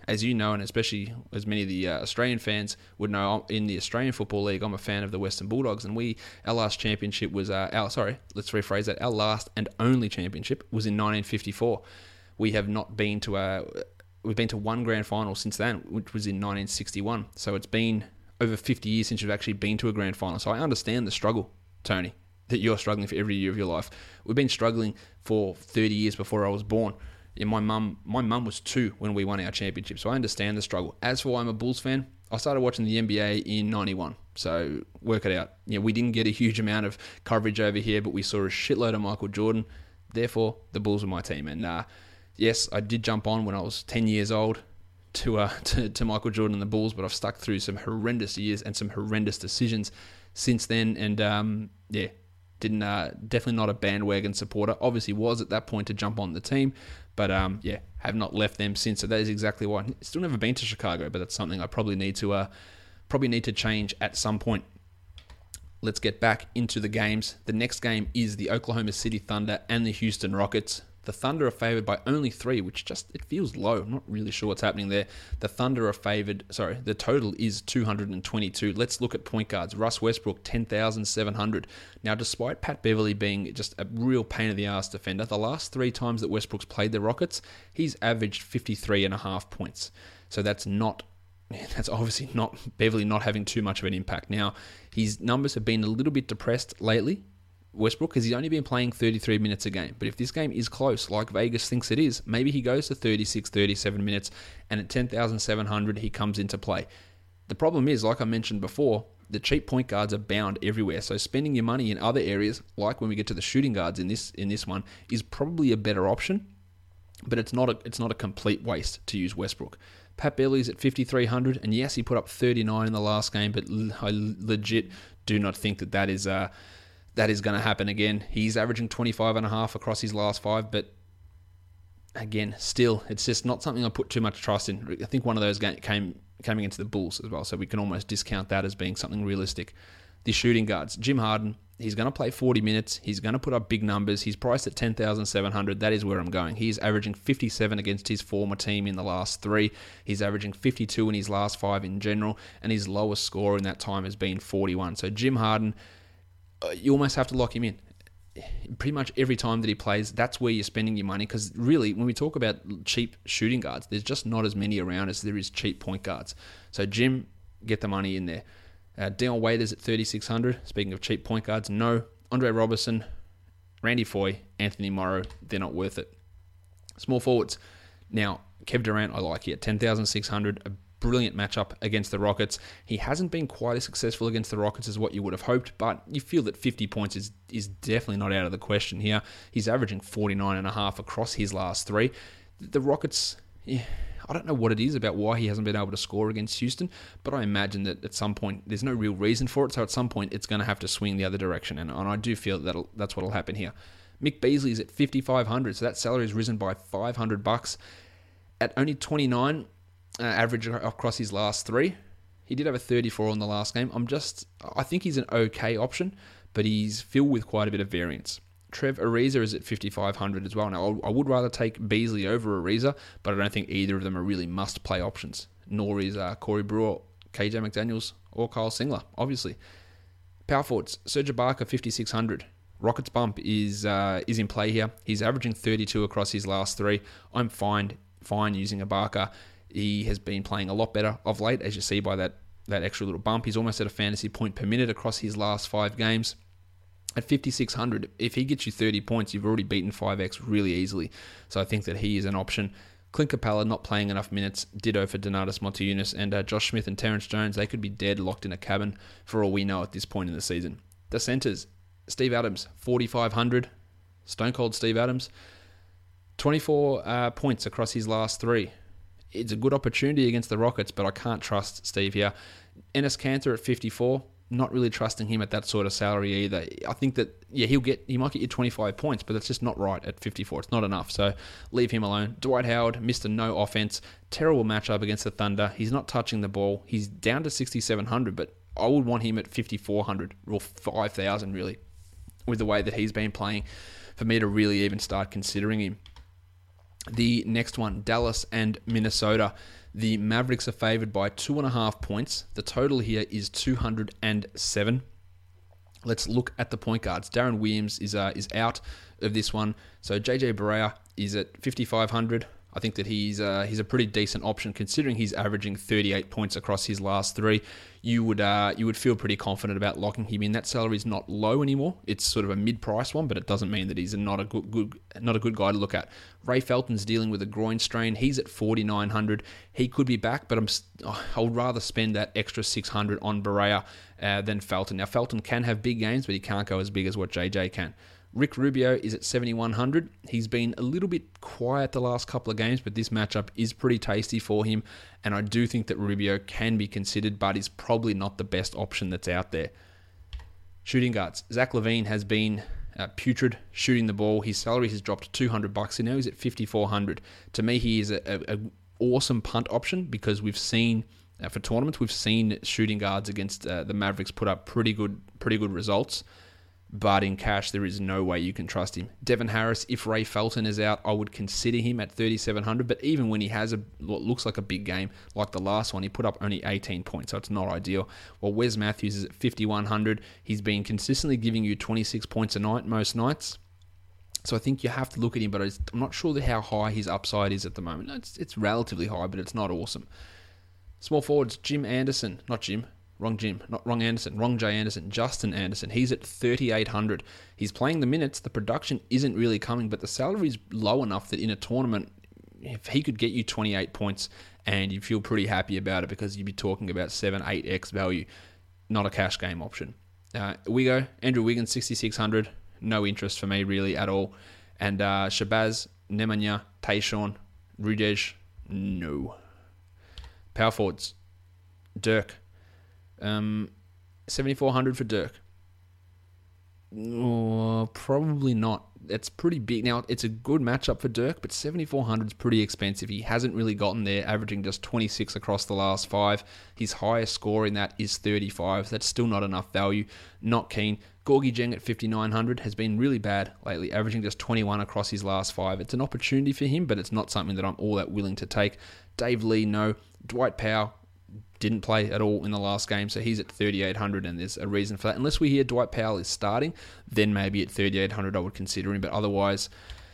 as you know, and especially as many of the uh, Australian fans would know, in the Australian Football League, I'm a fan of the Western Bulldogs, and we, our last championship was, uh, our sorry, let's rephrase that, our last and only championship was in nineteen fifty-four. We have not been to a, we've been to one grand final since then, which was in nineteen sixty-one. So it's been over fifty years since you've actually been to a grand final. So I understand the struggle, Tony, that you're struggling for every year of your life. We've been struggling for thirty years before I was born. Yeah, my mum, my mum was two when we won our championship, so I understand the struggle. As for why I'm a Bulls fan, I started watching the N B A in ninety-one, so work it out. Yeah, we didn't get a huge amount of coverage over here, but we saw a shitload of Michael Jordan. Therefore, the Bulls were my team. And uh, yes, I did jump on when I was ten years old to, uh, to to Michael Jordan and the Bulls, but I've stuck through some horrendous years and some horrendous decisions since then. And um, yeah, didn't uh, definitely not a bandwagon supporter. Obviously was at that point to jump on the team. But um, yeah, have not left them since. So that is exactly why. Still never been to Chicago, but that's something I probably need to uh, probably need to change at some point. Let's get back into the games. The next game is the Oklahoma City Thunder and the Houston Rockets. The Thunder are favored by only three, which just, it feels low. I'm not really sure what's happening there. The Thunder are favored, sorry, the total is two hundred twenty-two. Let's look at point guards. Russ Westbrook, ten thousand seven hundred. Now, despite Pat Beverly being just a real pain in the ass defender, the last three times that Westbrook's played the Rockets, he's averaged fifty-three and a half points. So that's not, that's obviously not Beverly not having too much of an impact. Now, his numbers have been a little bit depressed lately, Westbrook, because he's only been playing thirty-three minutes a game. But if this game is close, like Vegas thinks it is, maybe he goes to thirty-six, thirty-seven minutes, and at ten thousand seven hundred, he comes into play. The problem is, like I mentioned before, the cheap point guards are bound everywhere. So spending your money in other areas, like when we get to the shooting guards in this in this one, is probably a better option. But it's not a it's not a complete waste to use Westbrook. Pat Beverly's at fifty-three hundred, and yes, he put up thirty-nine in the last game, but I legit do not think that that is uh, that is going to happen again. He's averaging twenty-five and a half across his last five, but again, still, it's just not something I put too much trust in. I think one of those game came came against the Bulls as well, so we can almost discount that as being something realistic. The shooting guards, Jim Harden, he's going to play forty minutes. He's going to put up big numbers. He's priced at ten thousand seven hundred. That is where I'm going. He's averaging fifty-seven against his former team in the last three. He's averaging fifty-two in his last five in general, and his lowest score in that time has been forty-one. So Jim Harden, uh, you almost have to lock him in. Pretty much every time that he plays, that's where you're spending your money, because really, when we talk about cheap shooting guards, there's just not as many around as there is cheap point guards. So Jim, get the money in there. Uh, Dion Waiters at thirty-six hundred. Speaking of cheap point guards, no. Andre Robertson, Randy Foye, Anthony Morrow, they're not worth it. Small forwards. Now, Kev Durant, I like here, ten thousand six hundred. A brilliant matchup against the Rockets. He hasn't been quite as successful against the Rockets as what you would have hoped, but you feel that fifty points is, is definitely not out of the question here. He's averaging forty-nine and a half across his last three. The Rockets, yeah, I don't know what it is about why he hasn't been able to score against Houston, but I imagine that at some point, there's no real reason for it, so at some point, it's going to have to swing the other direction, and, and I do feel that that's what will happen here. Mick Beasley is at fifty-five hundred, so that salary has risen by five hundred bucks. At only twenty-nine uh, average across his last three, he did have a thirty-four in the last game. I'm just, I think he's an okay option, but he's filled with quite a bit of variance. Trev Ariza is at fifty-five hundred as well. Now, I would rather take Beasley over Ariza, but I don't think either of them are really must-play options. Nor is uh, Corey Brewer, K J McDaniels, or Kyle Singler, obviously. Power forwards, Serge Ibaka, fifty-six hundred. Rockets bump is uh, is in play here. He's averaging thirty-two across his last three. I'm fine, fine using Ibaka. He has been playing a lot better of late, as you see by that, that extra little bump. He's almost at a fantasy point per minute across his last five games. At fifty-six hundred, if he gets you thirty points, you've already beaten five X really easily. So I think that he is an option. Clint Capella not playing enough minutes. Ditto for Donatas Motijunas. And uh, Josh Smith and Terrence Jones, they could be dead, locked in a cabin for all we know at this point in the season. The centers, Steve Adams, forty-five hundred. Stone Cold Steve Adams. twenty-four uh, points across his last three. It's a good opportunity against the Rockets, but I can't trust Steve here. Enes Kanter at fifty-four. Not really trusting him at that sort of salary either. I think that, yeah, he'll get, he might get you twenty-five points, but that's just not right at fifty-four. It's not enough, so leave him alone. Dwight Howard, Mister No Offense. Terrible matchup against the Thunder. He's not touching the ball. He's down to sixty-seven hundred, but I would want him at fifty-four hundred, or five thousand really, with the way that he's been playing, for me to really even start considering him. The next one, Dallas and Minnesota. The Mavericks are favoured by two and a half points. The total here is two hundred seven. Let's look at the point guards. Darren Williams is uh, is out of this one. So J J Barea is at fifty-five hundred. I think that he's uh, he's a pretty decent option considering he's averaging thirty-eight points across his last three. You would uh, you would feel pretty confident about locking him in. That salary is not low anymore. It's sort of a mid-price one, but it doesn't mean that he's not a good, good not a good guy to look at. Ray Felton's dealing with a groin strain. He's at forty-nine hundred. He could be back, but I'm oh, I would rather spend that extra six hundred on Barea uh, than Felton. Now Felton can have big games, but he can't go as big as what J J can. Rick Rubio is at seventy-one hundred. He's been a little bit quiet the last couple of games, but this matchup is pretty tasty for him, and I do think that Rubio can be considered, but he's probably not the best option that's out there. Shooting guards. Zach LaVine has been uh, putrid shooting the ball. His salary has dropped to two hundred bucks, and now he's at fifty-four hundred. To me, he is an awesome punt option because we've seen, uh, for tournaments, we've seen shooting guards against uh, the Mavericks put up pretty good, pretty good results. But in cash, there is no way you can trust him. Devin Harris, if Ray Felton is out, I would consider him at thirty-seven hundred. But even when he has a what looks like a big game, like the last one, he put up only eighteen points, so it's not ideal. Well, Wes Matthews is at fifty-one hundred. He's been consistently giving you twenty-six points a night most nights. So I think you have to look at him, but I'm not sure how high his upside is at the moment. It's, it's relatively high, but it's not awesome. Small forwards, Jim Anderson, not Jim. Wrong Jim, not wrong Anderson, wrong Jay Anderson, Justin Anderson. He's at thirty-eight hundred. He's playing the minutes. The production isn't really coming, but the salary is low enough that in a tournament, if he could get you twenty-eight points and you feel pretty happy about it because you'd be talking about seven, eight x value, not a cash game option. Uh, we go, Andrew Wiggins, sixty-six hundred. No interest for me really at all. And uh, Shabazz, Nemanja, Tayshaun, Rudej, no. Power forwards, Dirk. Um, seventy-four hundred for Dirk. Oh, probably not. That's pretty big. Now, it's a good matchup for Dirk, but seventy-four hundred is pretty expensive. He hasn't really gotten there, averaging just twenty-six across the last five. His highest score in that is thirty-five. That's still not enough value. Not keen. Gorgie Jeng at fifty-nine hundred has been really bad lately, averaging just twenty-one across his last five. It's an opportunity for him, but it's not something that I'm all that willing to take. Dave Lee, no. Dwight Powell didn't play at all in the last game, so he's at thirty-eight hundred, and there's a reason for that. Unless we hear Dwight Powell is starting, then maybe at thirty-eight hundred I would consider him, but otherwise,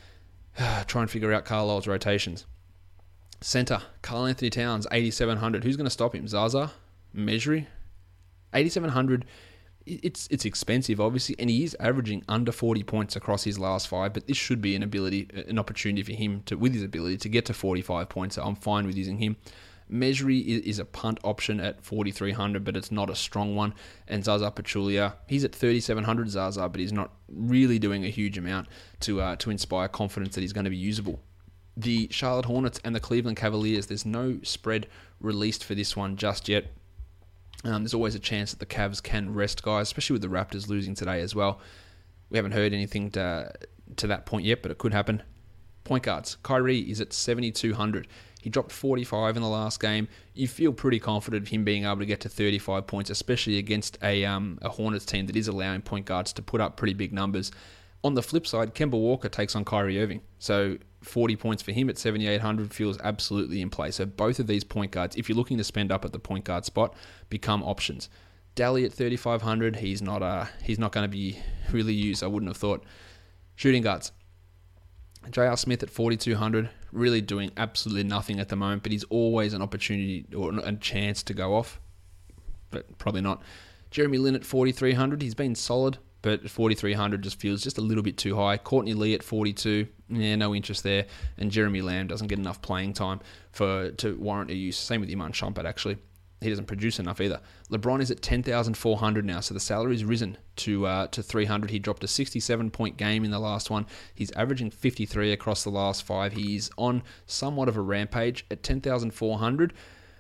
uh, try and figure out Carlisle's rotations. Center, Karl Anthony Towns, eighty-seven hundred. Who's going to stop him? Zaza? Mejri? eighty-seven hundred, it's it's expensive, obviously, and he is averaging under forty points across his last five, but this should be an ability, an opportunity for him to, with his ability, to get to forty-five points, so I'm fine with using him. Mejri is a punt option at forty-three hundred, but it's not a strong one. And Zaza Pachulia, he's at thirty-seven hundred Zaza, but he's not really doing a huge amount to uh, to inspire confidence that he's going to be usable. The Charlotte Hornets and the Cleveland Cavaliers, there's no spread released for this one just yet. Um, there's always a chance that the Cavs can rest guys, especially with the Raptors losing today as well. We haven't heard anything to, to that point yet, but it could happen. Point guards, Kyrie is at seventy-two hundred. He dropped forty-five in the last game. You feel pretty confident of him being able to get to thirty-five points, especially against a um, a Hornets team that is allowing point guards to put up pretty big numbers. On the flip side, Kemba Walker takes on Kyrie Irving. So forty points for him at seventy-eight hundred feels absolutely in play. So both of these point guards, if you're looking to spend up at the point guard spot, become options. Daly at thirty-five hundred, he's not uh, he's not going to be really used, I wouldn't have thought. Shooting guards. J R Smith at forty-two hundred, really doing absolutely nothing at the moment, but he's always an opportunity or a chance to go off, but probably not. Jeremy Lin at forty-three hundred, he's been solid, but forty-three hundred just feels just a little bit too high. Courtney Lee at forty-two, yeah, no interest there, and Jeremy Lamb doesn't get enough playing time for to warrant a use. Same with Iman Shumpert, actually. He doesn't produce enough either. LeBron is at ten thousand four hundred now, so the salary's risen to uh, to three hundred. He dropped a sixty-seven point game in the last one. He's averaging fifty-three across the last five. He's on somewhat of a rampage at ten thousand four hundred.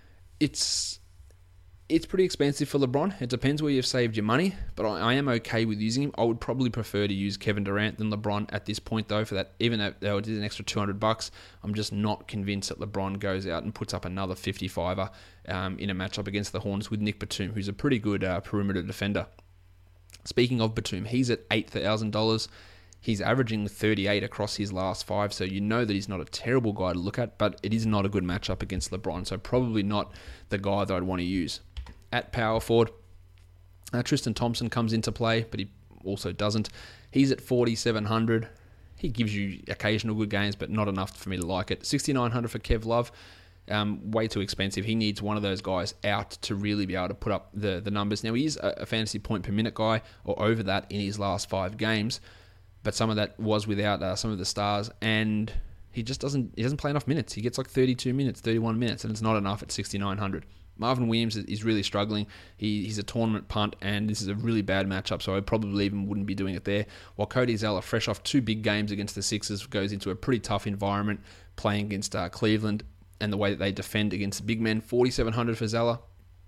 It's it's pretty expensive for LeBron. It depends where you've saved your money, but I, I am okay with using him. I would probably prefer to use Kevin Durant than LeBron at this point, though. For that, even though it is an extra two hundred bucks, I'm just not convinced that LeBron goes out and puts up another fifty-fiver um, in a matchup against the Hornets with Nick Batum, who's a pretty good uh, perimeter defender. Speaking of Batum, he's at eight thousand dollars. He's averaging thirty-eight across his last five, so you know that he's not a terrible guy to look at, but it is not a good matchup against LeBron, so probably not the guy that I'd want to use. At power forward, uh, Tristan Thompson comes into play, but he also doesn't. He's at forty-seven hundred. He gives you occasional good games, but not enough for me to like it. sixty-nine hundred for Kev Love. Um, way too expensive. He needs one of those guys out to really be able to put up the, the numbers. Now, he is a, a fantasy point per minute guy, or over that in his last five games, but some of that was without uh, some of the stars, and he just doesn't he doesn't play enough minutes. He gets like thirty-two minutes, thirty-one minutes, and it's not enough at sixty-nine hundred. Marvin Williams is really struggling. He, he's a tournament punt, and this is a really bad matchup, so I probably even wouldn't be doing it there. While Cody Zeller, fresh off two big games against the Sixers, goes into a pretty tough environment playing against uh, Cleveland, and the way that they defend against big men. forty-seven hundred for Zeller.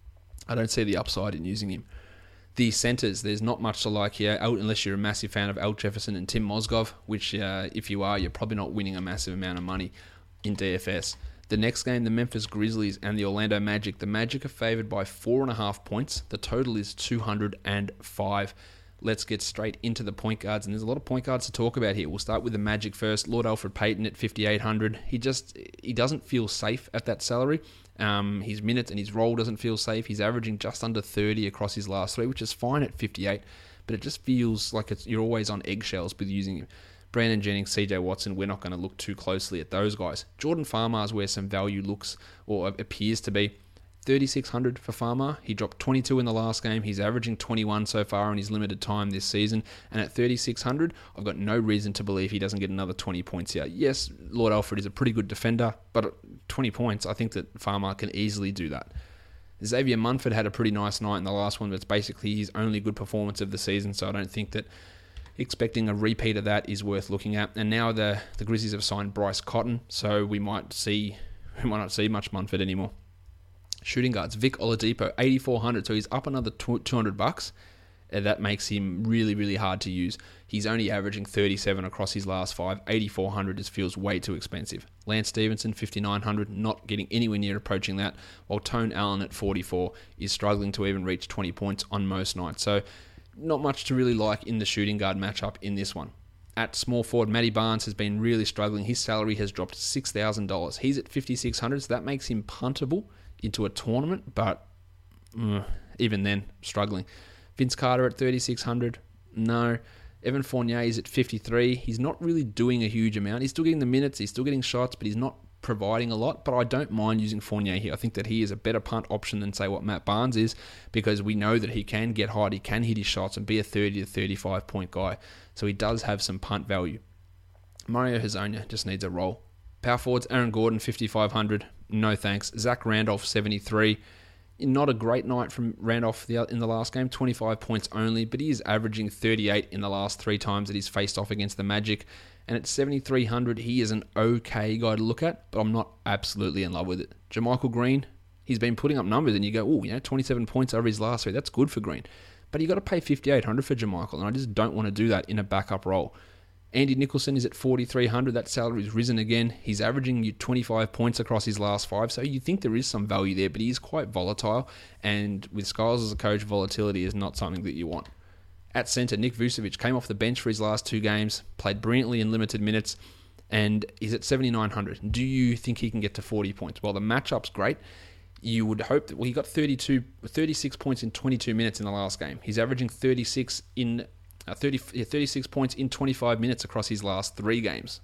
I don't see the upside in using him. The centres, there's not much to like here, unless you're a massive fan of Al Jefferson and Tim Mozgov, which uh, if you are, you're probably not winning a massive amount of money in D F S. The next game, the Memphis Grizzlies and the Orlando Magic. The Magic are favoured by four and a half points. The total is two hundred five. Let's get straight into the point guards, and there's a lot of point guards to talk about here. We'll start with the Magic first. Lord Alfred Payton at fifty-eight hundred. He just he doesn't feel safe at that salary. Um, his minutes and his role doesn't feel safe. He's averaging just under thirty across his last three, which is fine at fifty-eight, but it just feels like it's, you're always on eggshells with using him. Brandon Jennings, C J Watson, we're not going to look too closely at those guys. Jordan Farmar is where some value looks or appears to be. thirty-six hundred for Farmar. He dropped twenty-two in the last game. He's averaging twenty-one so far in his limited time this season. And at thirty-six hundred, I've got no reason to believe he doesn't get another twenty points here. Yes, Lord Alfred is a pretty good defender, but at twenty points, I think that Farmar can easily do that. Xavier Munford had a pretty nice night in the last one, but it's basically his only good performance of the season, so I don't think that expecting a repeat of that is worth looking at. And now the, the Grizzlies have signed Bryce Cotton, so we might see we might not see much Munford anymore. Shooting guards, Vic Oladipo, eighty-four hundred, so he's up another two hundred bucks. And that makes him really, really hard to use. He's only averaging thirty-seven across his last five. eighty-four hundred just feels way too expensive. Lance Stevenson, fifty-nine hundred, not getting anywhere near approaching that, while Tone Allen at forty-four is struggling to even reach twenty points on most nights. So not much to really like in the shooting guard matchup in this one. At small forward, Matty Barnes has been really struggling. His salary has dropped six thousand dollars. He's at fifty-six hundred, so that makes him puntable into a tournament, but uh, even then, struggling. Vince Carter at thirty-six hundred, no. Evan Fournier is at fifty-three. He's not really doing a huge amount. He's still getting the minutes, he's still getting shots, but he's not providing a lot. But I don't mind using Fournier here. I think that he is a better punt option than, say, what Matt Barnes is, because we know that he can get hot, he can hit his shots and be a thirty to thirty-five point guy. So he does have some punt value. Mario Hezonja just needs a role. Power forwards, Aaron Gordon, fifty-five hundred. No thanks. Zach Randolph, seventy-three. Not a great night from Randolph in the last game, twenty-five points only, but he is averaging thirty-eight in the last three times that he's faced off against the Magic. And at seventy-three hundred, he is an okay guy to look at, but I'm not absolutely in love with it. JaMychal Green, he's been putting up numbers, and you go, oh, you know, twenty-seven points over his last three. That's good for Green. But you got to pay fifty-eight hundred for JaMychal, and I just don't want to do that in a backup role. Andy Nicholson is at forty-three hundred. That salary's risen again. He's averaging you twenty-five points across his last five, so you think there is some value there, but he is quite volatile, and with Skiles as a coach, volatility is not something that you want. At centre, Nick Vucevic came off the bench for his last two games, played brilliantly in limited minutes, and is at seventy-nine hundred. Do you think he can get to forty points? Well, the matchup's great. You would hope that, well, he got thirty-two, thirty-six points in twenty-two minutes in the last game. He's averaging thirty-six in uh, thirty, thirty-six points in twenty-five minutes across his last three games.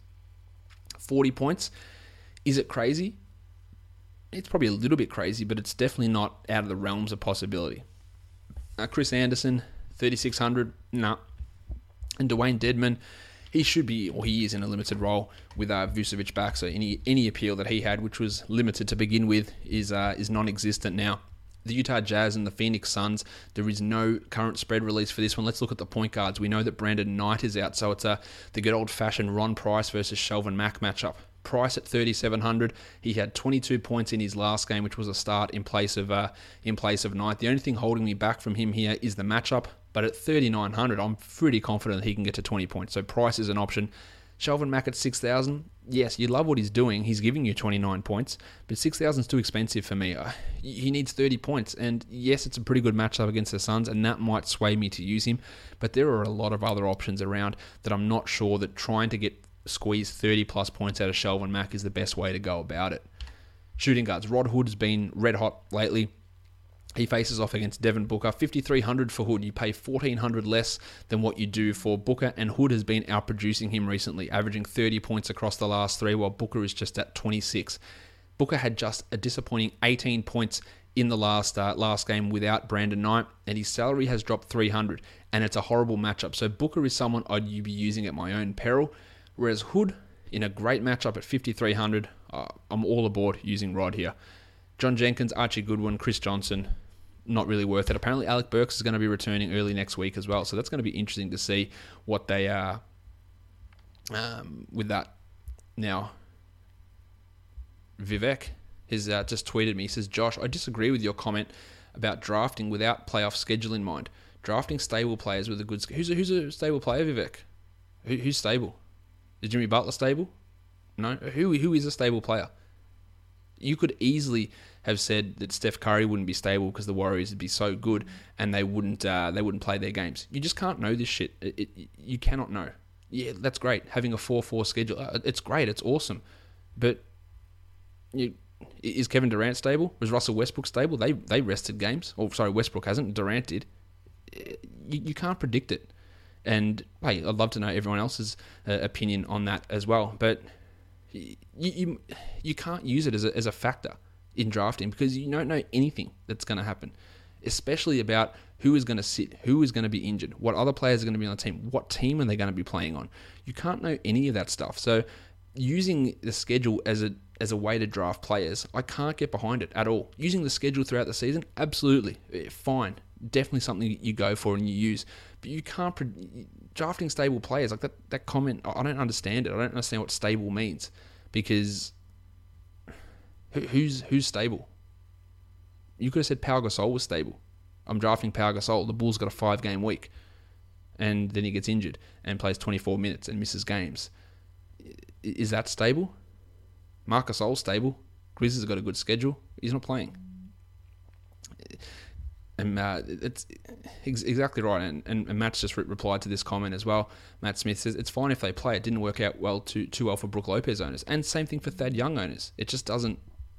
forty points. Is it crazy? It's probably a little bit crazy, but it's definitely not out of the realms of possibility. Uh, Chris Anderson, thirty-six hundred, nah. And Dwayne Dedman, he should be, or he is in a limited role with uh, Vucevic back, so any any appeal that he had, which was limited to begin with, is uh, is non-existent now. The Utah Jazz and the Phoenix Suns, there is no current spread release for this one. Let's look at the point guards. We know that Brandon Knight is out, so it's a, the good old-fashioned Ron Price versus Shelvin Mack matchup. Price at thirty-seven hundred. He had twenty-two points in his last game, which was a start in place of uh, in place of Knight. The only thing holding me back from him here is the matchup. But at thirty-nine hundred, I'm pretty confident that he can get to twenty points. So Price is an option. Shelvin Mack at six thousand. Yes, you love what he's doing. He's giving you twenty-nine points, but six thousand is too expensive for me. Uh, He needs thirty points, and yes, it's a pretty good matchup against the Suns, and that might sway me to use him, but there are a lot of other options around that I'm not sure that trying to get squeeze thirty plus points out of Shelvin Mack is the best way to go about it. Shooting guards. Rod Hood has been red hot lately. He faces off against Devin Booker. fifty-three hundred for Hood. You pay fourteen hundred less than what you do for Booker, and Hood has been outproducing him recently, averaging thirty points across the last three, while Booker is just at twenty-six. Booker had just a disappointing eighteen points in the last uh, last game without Brandon Knight, and his salary has dropped three hundred, and it's a horrible matchup. So Booker is someone I'd be using at my own peril, whereas Hood, in a great matchup at fifty-three hundred, uh, I'm all aboard using Rod here. John Jenkins, Archie Goodwin, Chris Johnson, not really worth it. Apparently Alec Burks is going to be returning early next week as well, so that's going to be interesting to see what they are um, with that. Now, Vivek has uh, just tweeted me. He says, Josh, I disagree with your comment about drafting without playoff schedule in mind. Drafting stable players with a good... Who's a, who's a stable player, Vivek? Who, who's stable? Is Jimmy Butler stable? No. Who Who is a stable player? You could easily have said that Steph Curry wouldn't be stable because the Warriors would be so good and they wouldn't uh, they wouldn't play their games. You just can't know this shit. It, it, you cannot know. Yeah, that's great. Having a four four schedule, uh, it's great. It's awesome. But you, is Kevin Durant stable? Was Russell Westbrook stable? They they rested games. Oh, sorry, Westbrook hasn't. Durant did. You, you can't predict it. And hey, I'd love to know everyone else's uh, opinion on that as well. But you you, you can't use it as a, as a factor in drafting because you don't know anything that's going to happen, especially about who is going to sit, who is going to be injured, what other players are going to be on the team, what team are they going to be playing on. You can't know any of that stuff. So using the schedule as a as a way to draft players, I can't get behind it at all. Using the schedule throughout the season, absolutely, fine. Definitely something you go for and you use. But you can't... Pre- drafting stable players, like that, that comment, I don't understand it. I don't understand what stable means. Because who, who's who's stable? You could have said Pau Gasol was stable. I'm drafting Pau Gasol. The Bulls got a five-game week. And then he gets injured and plays twenty-four minutes and misses games. Is that stable? Marc Gasol's stable. Grizzlies have got a good schedule. He's not playing. And uh, it's ex- exactly right. And, and, and Matt's just re- replied to this comment as well. Matt Smith says, it's fine if they play. It didn't work out well too, too well for Brook Lopez owners. And same thing for Thad Young owners. It just doesn't...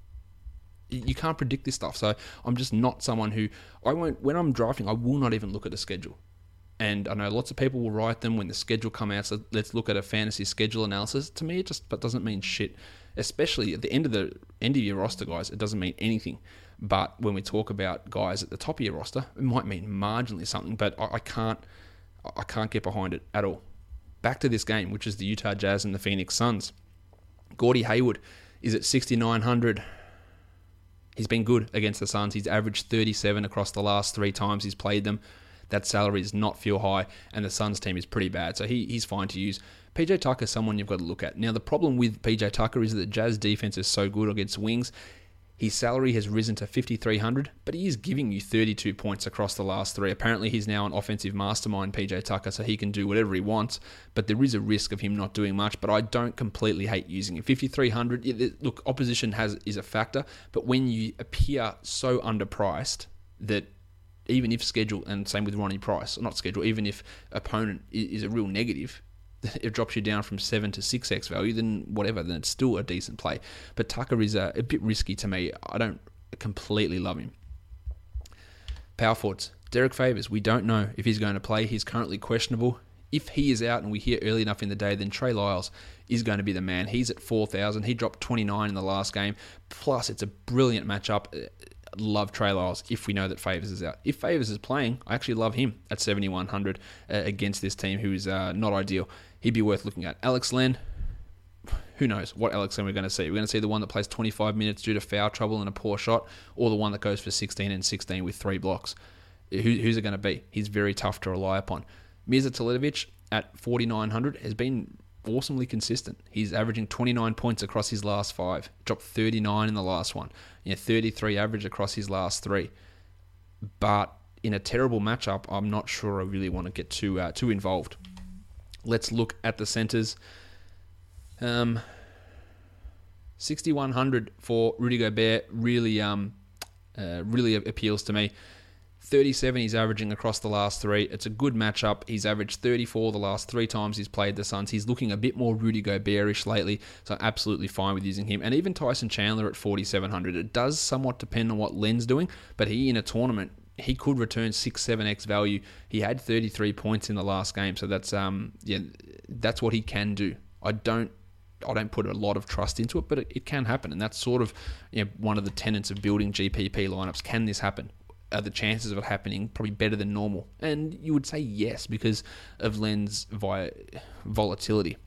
You can't predict this stuff. So I'm just not someone who... I won't. When I'm drafting, I will not even look at a schedule. And I know lots of people will write them when the schedule come out. So let's look at a fantasy schedule analysis. To me, it just but doesn't mean shit. Especially at the end of the end of your roster, guys, it doesn't mean anything. But when we talk about guys at the top of your roster, it might mean marginally something. But I, I can't, I can't get behind it at all. Back to this game, which is the Utah Jazz and the Phoenix Suns. Gordie Hayward is at sixty-nine hundred. He's been good against the Suns. He's averaged thirty-seven across the last three times he's played them. That salary does not feel high, and the Suns team is pretty bad, so he he's fine to use. P J Tucker is someone you've got to look at. Now, the problem with P J Tucker is that the Jazz defense is so good against wings. His salary has risen to fifty-three hundred, but he is giving you thirty-two points across the last three. Apparently, he's now an offensive mastermind, P J Tucker, so he can do whatever he wants, but there is a risk of him not doing much, but I don't completely hate using him. fifty-three hundred, look, opposition has is a factor, but when you appear so underpriced that even if schedule, and same with Ronnie Price, not schedule, even if opponent is a real negative, it drops you down from seven to six X value, then whatever, then it's still a decent play. But Tucker is a, a bit risky to me. I don't completely love him. Power forwards. Derek Favors, we don't know if he's going to play. He's currently questionable. If he is out and we hear early enough in the day, then Trey Lyles is going to be the man. He's at four thousand. He dropped twenty-nine in the last game. Plus, it's a brilliant matchup. Love Trey Lyles if we know that Favors is out. If Favors is playing, I actually love him at seventy-one hundred uh, against this team who is uh, not ideal. He'd be worth looking at. Alex Len, who knows what Alex Len we're going to see. We're going to see the one that plays twenty-five minutes due to foul trouble and a poor shot, or the one that goes for sixteen and sixteen with three blocks. Who, who's it going to be? He's very tough to rely upon. Mirza Teletovic at forty-nine hundred has been awesomely consistent. He's averaging twenty-nine points across his last five. Dropped thirty-nine in the last one. You know, thirty-three average across his last three. But in a terrible matchup, I'm not sure I really want to get too uh, too involved. Let's look at the centers. Um, sixty-one hundred for Rudy Gobert really, um, uh, really appeals to me. thirty-seven he's averaging across the last three. It's a good matchup. He's averaged thirty-four the last three times he's played the Suns. He's looking a bit more Rudy Gobert-ish lately, so absolutely fine with using him. And even Tyson Chandler at forty-seven hundred. It does somewhat depend on what Len's doing, but he in a tournament, he could return six, seven x value. He had thirty-three points in the last game, so that's um yeah, that's what he can do. I don't I don't put a lot of trust into it, but it, it can happen, and that's sort of, you know, one of the tenets of building G P P lineups. Can this happen? Are the chances of it happening probably better than normal? And you would say yes, because of Len's vi- volatility.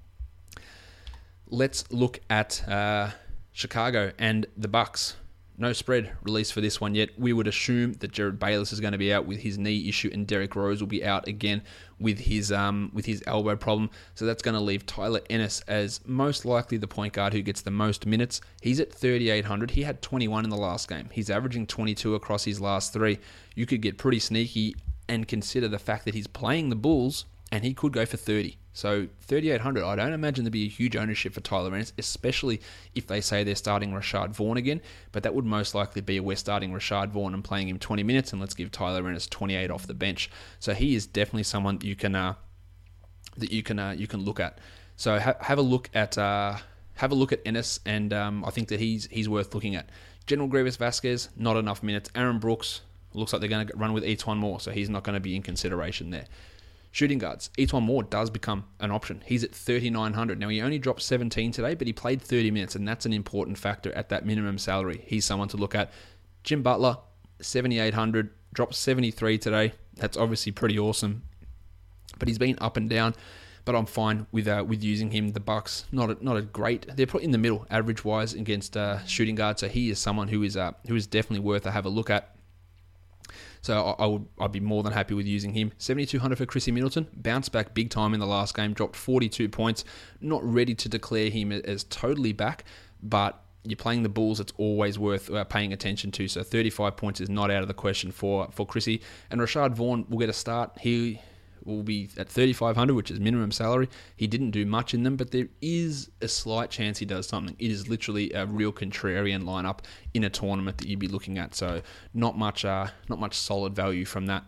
Let's look at uh, Chicago and the Bucks. No spread released for this one yet. We would assume that Jared Bayless is going to be out with his knee issue, and Derrick Rose will be out again with his um with his elbow problem. So that's going to leave Tyler Ennis as most likely the point guard who gets the most minutes. He's at thirty-eight hundred. He had twenty-one in the last game. He's averaging twenty-two across his last three. You could get pretty sneaky and consider the fact that he's playing the Bulls, and he could go for thirty. So thirty-eight hundred, I don't imagine there'd be a huge ownership for Tyler Ennis, especially if they say they're starting Rashad Vaughn again. But that would most likely be we're starting Rashad Vaughn and playing him twenty minutes, and let's give Tyler Ennis twenty-eight off the bench. So he is definitely someone that you can uh, that you can uh, you can look at. So ha- have a look at uh, have a look at Ennis, and um, I think that he's he's worth looking at. General Grievous Vasquez, not enough minutes. Aaron Brooks, looks like they're going to run with Etuan Moore, so he's not going to be in consideration there. Shooting guards, Etuan Moore does become an option. He's at thirty-nine hundred. Now, he only dropped seventeen today, but he played thirty minutes, and that's an important factor at that minimum salary. He's someone to look at. Jim Butler, seventy-eight hundred, dropped seventy-three today. That's obviously pretty awesome, but he's been up and down. But I'm fine with uh, with using him. The Bucks, not a, not a great. They're put in the middle, average wise, against uh, shooting guards. So he is someone who is uh, who is definitely worth a have a look at. So I, I would I'd be more than happy with using him. seventy-two hundred for Chrissy Middleton. Bounced back big time in the last game. Dropped forty-two points. Not ready to declare him as totally back, but you're playing the Bulls. It's always worth uh, paying attention to. So thirty-five points is not out of the question for for Chrissy. And Rashad Vaughn will get a start. He will be at thirty-five hundred, which is minimum salary. He didn't do much in them, but there is a slight chance he does something. It is literally a real contrarian lineup in a tournament that you'd be looking at. So not much, uh, not much solid value from that.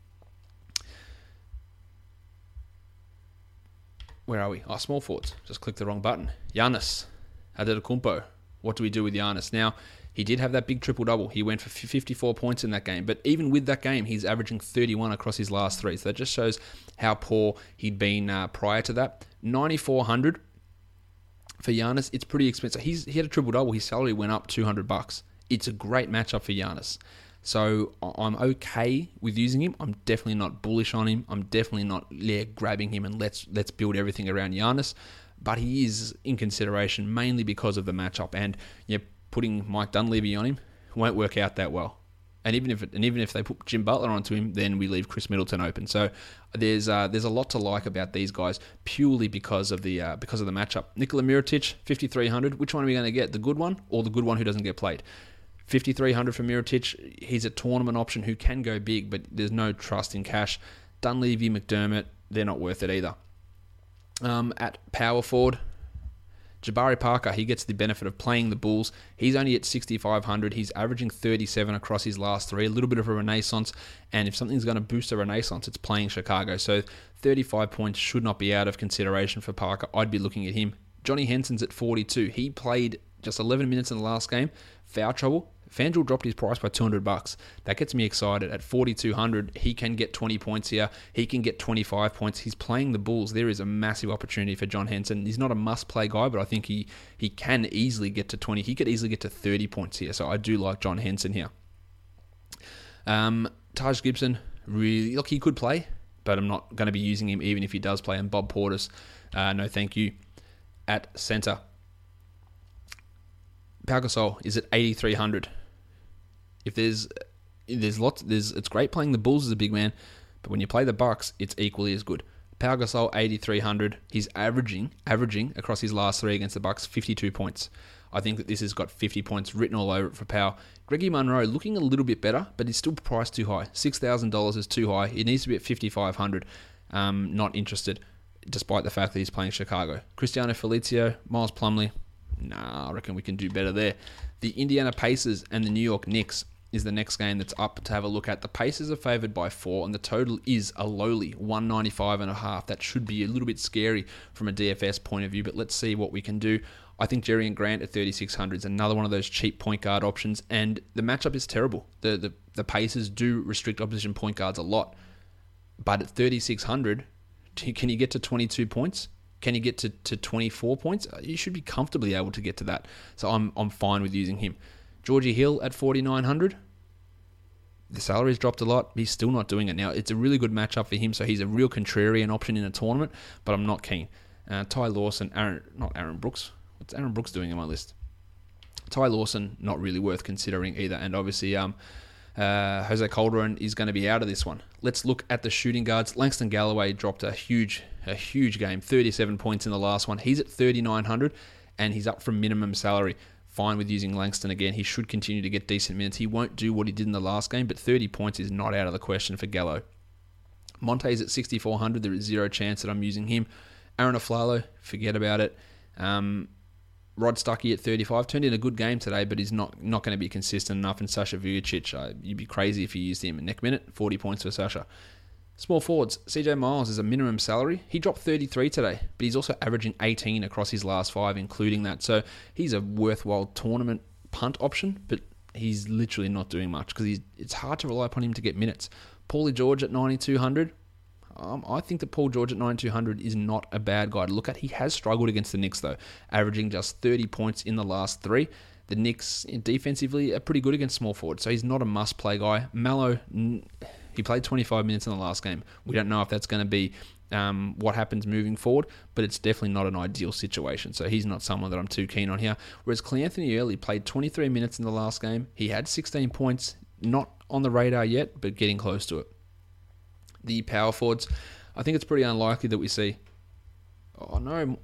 Where are we? Oh, small forwards. Just clicked the wrong button. Giannis Antetokounmpo. What do we do with Giannis? Now, he did have that big triple-double. He went for fifty-four points in that game. But even with that game, he's averaging thirty-one across his last three. So that just shows how poor he'd been uh, prior to that. ninety-four hundred for Giannis. It's pretty expensive. He's, he had a triple-double. His salary went up two hundred bucks. It's a great matchup for Giannis. So I'm okay with using him. I'm definitely not bullish on him. I'm definitely not yeah, grabbing him and let's let's build everything around Giannis. But he is in consideration mainly because of the matchup. And yeah, putting Mike Dunleavy on him won't work out that well. And even if it, and even if they put Jim Butler onto him, then we leave Chris Middleton open. So there's uh, there's a lot to like about these guys purely because of the uh, because of the matchup. Nikola Mirotic, fifty-three hundred. Which one are we going to get? The good one or the good one who doesn't get played? fifty-three hundred for Mirotic. He's a tournament option who can go big, but there's no trust in cash. Dunleavy, McDermott, they're not worth it either. Um, at power forward, Jabari Parker, he gets the benefit of playing the Bulls. He's only at sixty-five hundred. He's averaging thirty-seven across his last three. A little bit of a renaissance. And if something's going to boost a renaissance, it's playing Chicago. So thirty-five points should not be out of consideration for Parker. I'd be looking at him. Johnny Henson's at forty-two. He played just eleven minutes in the last game. Foul trouble. FanDuel dropped his price by two hundred bucks. That gets me excited. At forty-two hundred, he can get twenty points here. He can get twenty-five points. He's playing the Bulls. There is a massive opportunity for John Henson. He's not a must-play guy, but I think he, he can easily get to twenty. He could easily get to thirty points here. So I do like John Henson here. Um, Taj Gibson, really, look, he could play, but I'm not going to be using him even if he does play. And Bob Portis, uh, no thank you. At center, Pau Gasol is at eighty-three hundred. If there's there's lots, there's it's great playing the Bulls as a big man, but when you play the Bucks, it's equally as good. Pau Gasol eighty-three hundred. He's averaging averaging across his last three against the Bucks fifty-two points. I think that this has got fifty points written all over it for Pau. Greggy Monroe looking a little bit better, but he's still priced too high. six thousand dollars is too high. It needs to be at fifty-five hundred. Um, not interested. despite the fact that he's playing Chicago. Cristiano Felicio, Miles Plumlee, nah, I reckon we can do better there. The Indiana Pacers and the New York Knicks is the next game that's up to have a look at. The Pacers are favoured by four, and the total is a lowly one ninety-five and a half. That should be a little bit scary from a D F S point of view, but let's see what we can do. I think Jerry and Grant at thirty-six hundred is another one of those cheap point guard options, and the matchup is terrible. The, the, the Pacers do restrict opposition point guards a lot, but at thirty-six hundred, can you get to twenty-two points? Can you get to, to twenty-four points? You should be comfortably able to get to that. So I'm I'm fine with using him. Georgie Hill at forty-nine hundred. The salary's dropped a lot. He's still not doing it now. It's a really good matchup for him, so he's a real contrarian option in a tournament, but I'm not keen. Uh, Ty Lawson, Aaron, not Aaron Brooks. What's Aaron Brooks doing in my list? Ty Lawson, not really worth considering either. And obviously, um, uh, Jose Calderon is going to be out of this one. Let's look at the shooting guards. Langston Galloway dropped a huge, a huge game, thirty-seven points in the last one. He's at thirty-nine hundred, and he's up from minimum salary. Fine with using Langston again. He should continue to get decent minutes. He won't do what he did in the last game, but thirty points is not out of the question for Gallo. Monte's at sixty-four hundred. There is zero chance that I'm using him. Aaron Aflalo, forget about it. Um, Rod Stuckey at thirty-five. Turned in a good game today, but he's not, not going to be consistent enough. And Sasha Vujacic, uh, you'd be crazy if you used him. Next minute, forty points for Sasha. Small forwards. C J Miles is a minimum salary. He dropped thirty-three today, but he's also averaging eighteen across his last five, including that. So he's a worthwhile tournament punt option, but he's literally not doing much because it's hard to rely upon him to get minutes. Paulie George at ninety-two hundred. Um, I think that Paul George at ninety-two hundred is not a bad guy to look at. He has struggled against the Knicks, though, averaging just thirty points in the last three. The Knicks, defensively, are pretty good against small forwards, so he's not a must-play guy. Mallow, he played twenty-five minutes in the last game. We don't know if that's going to be um, what happens moving forward, but it's definitely not an ideal situation, so he's not someone that I'm too keen on here. Whereas Cleanthony Early played twenty-three minutes in the last game. He had sixteen points, not on the radar yet, but getting close to it. The power forwards, I think it's pretty unlikely that we see... Oh no,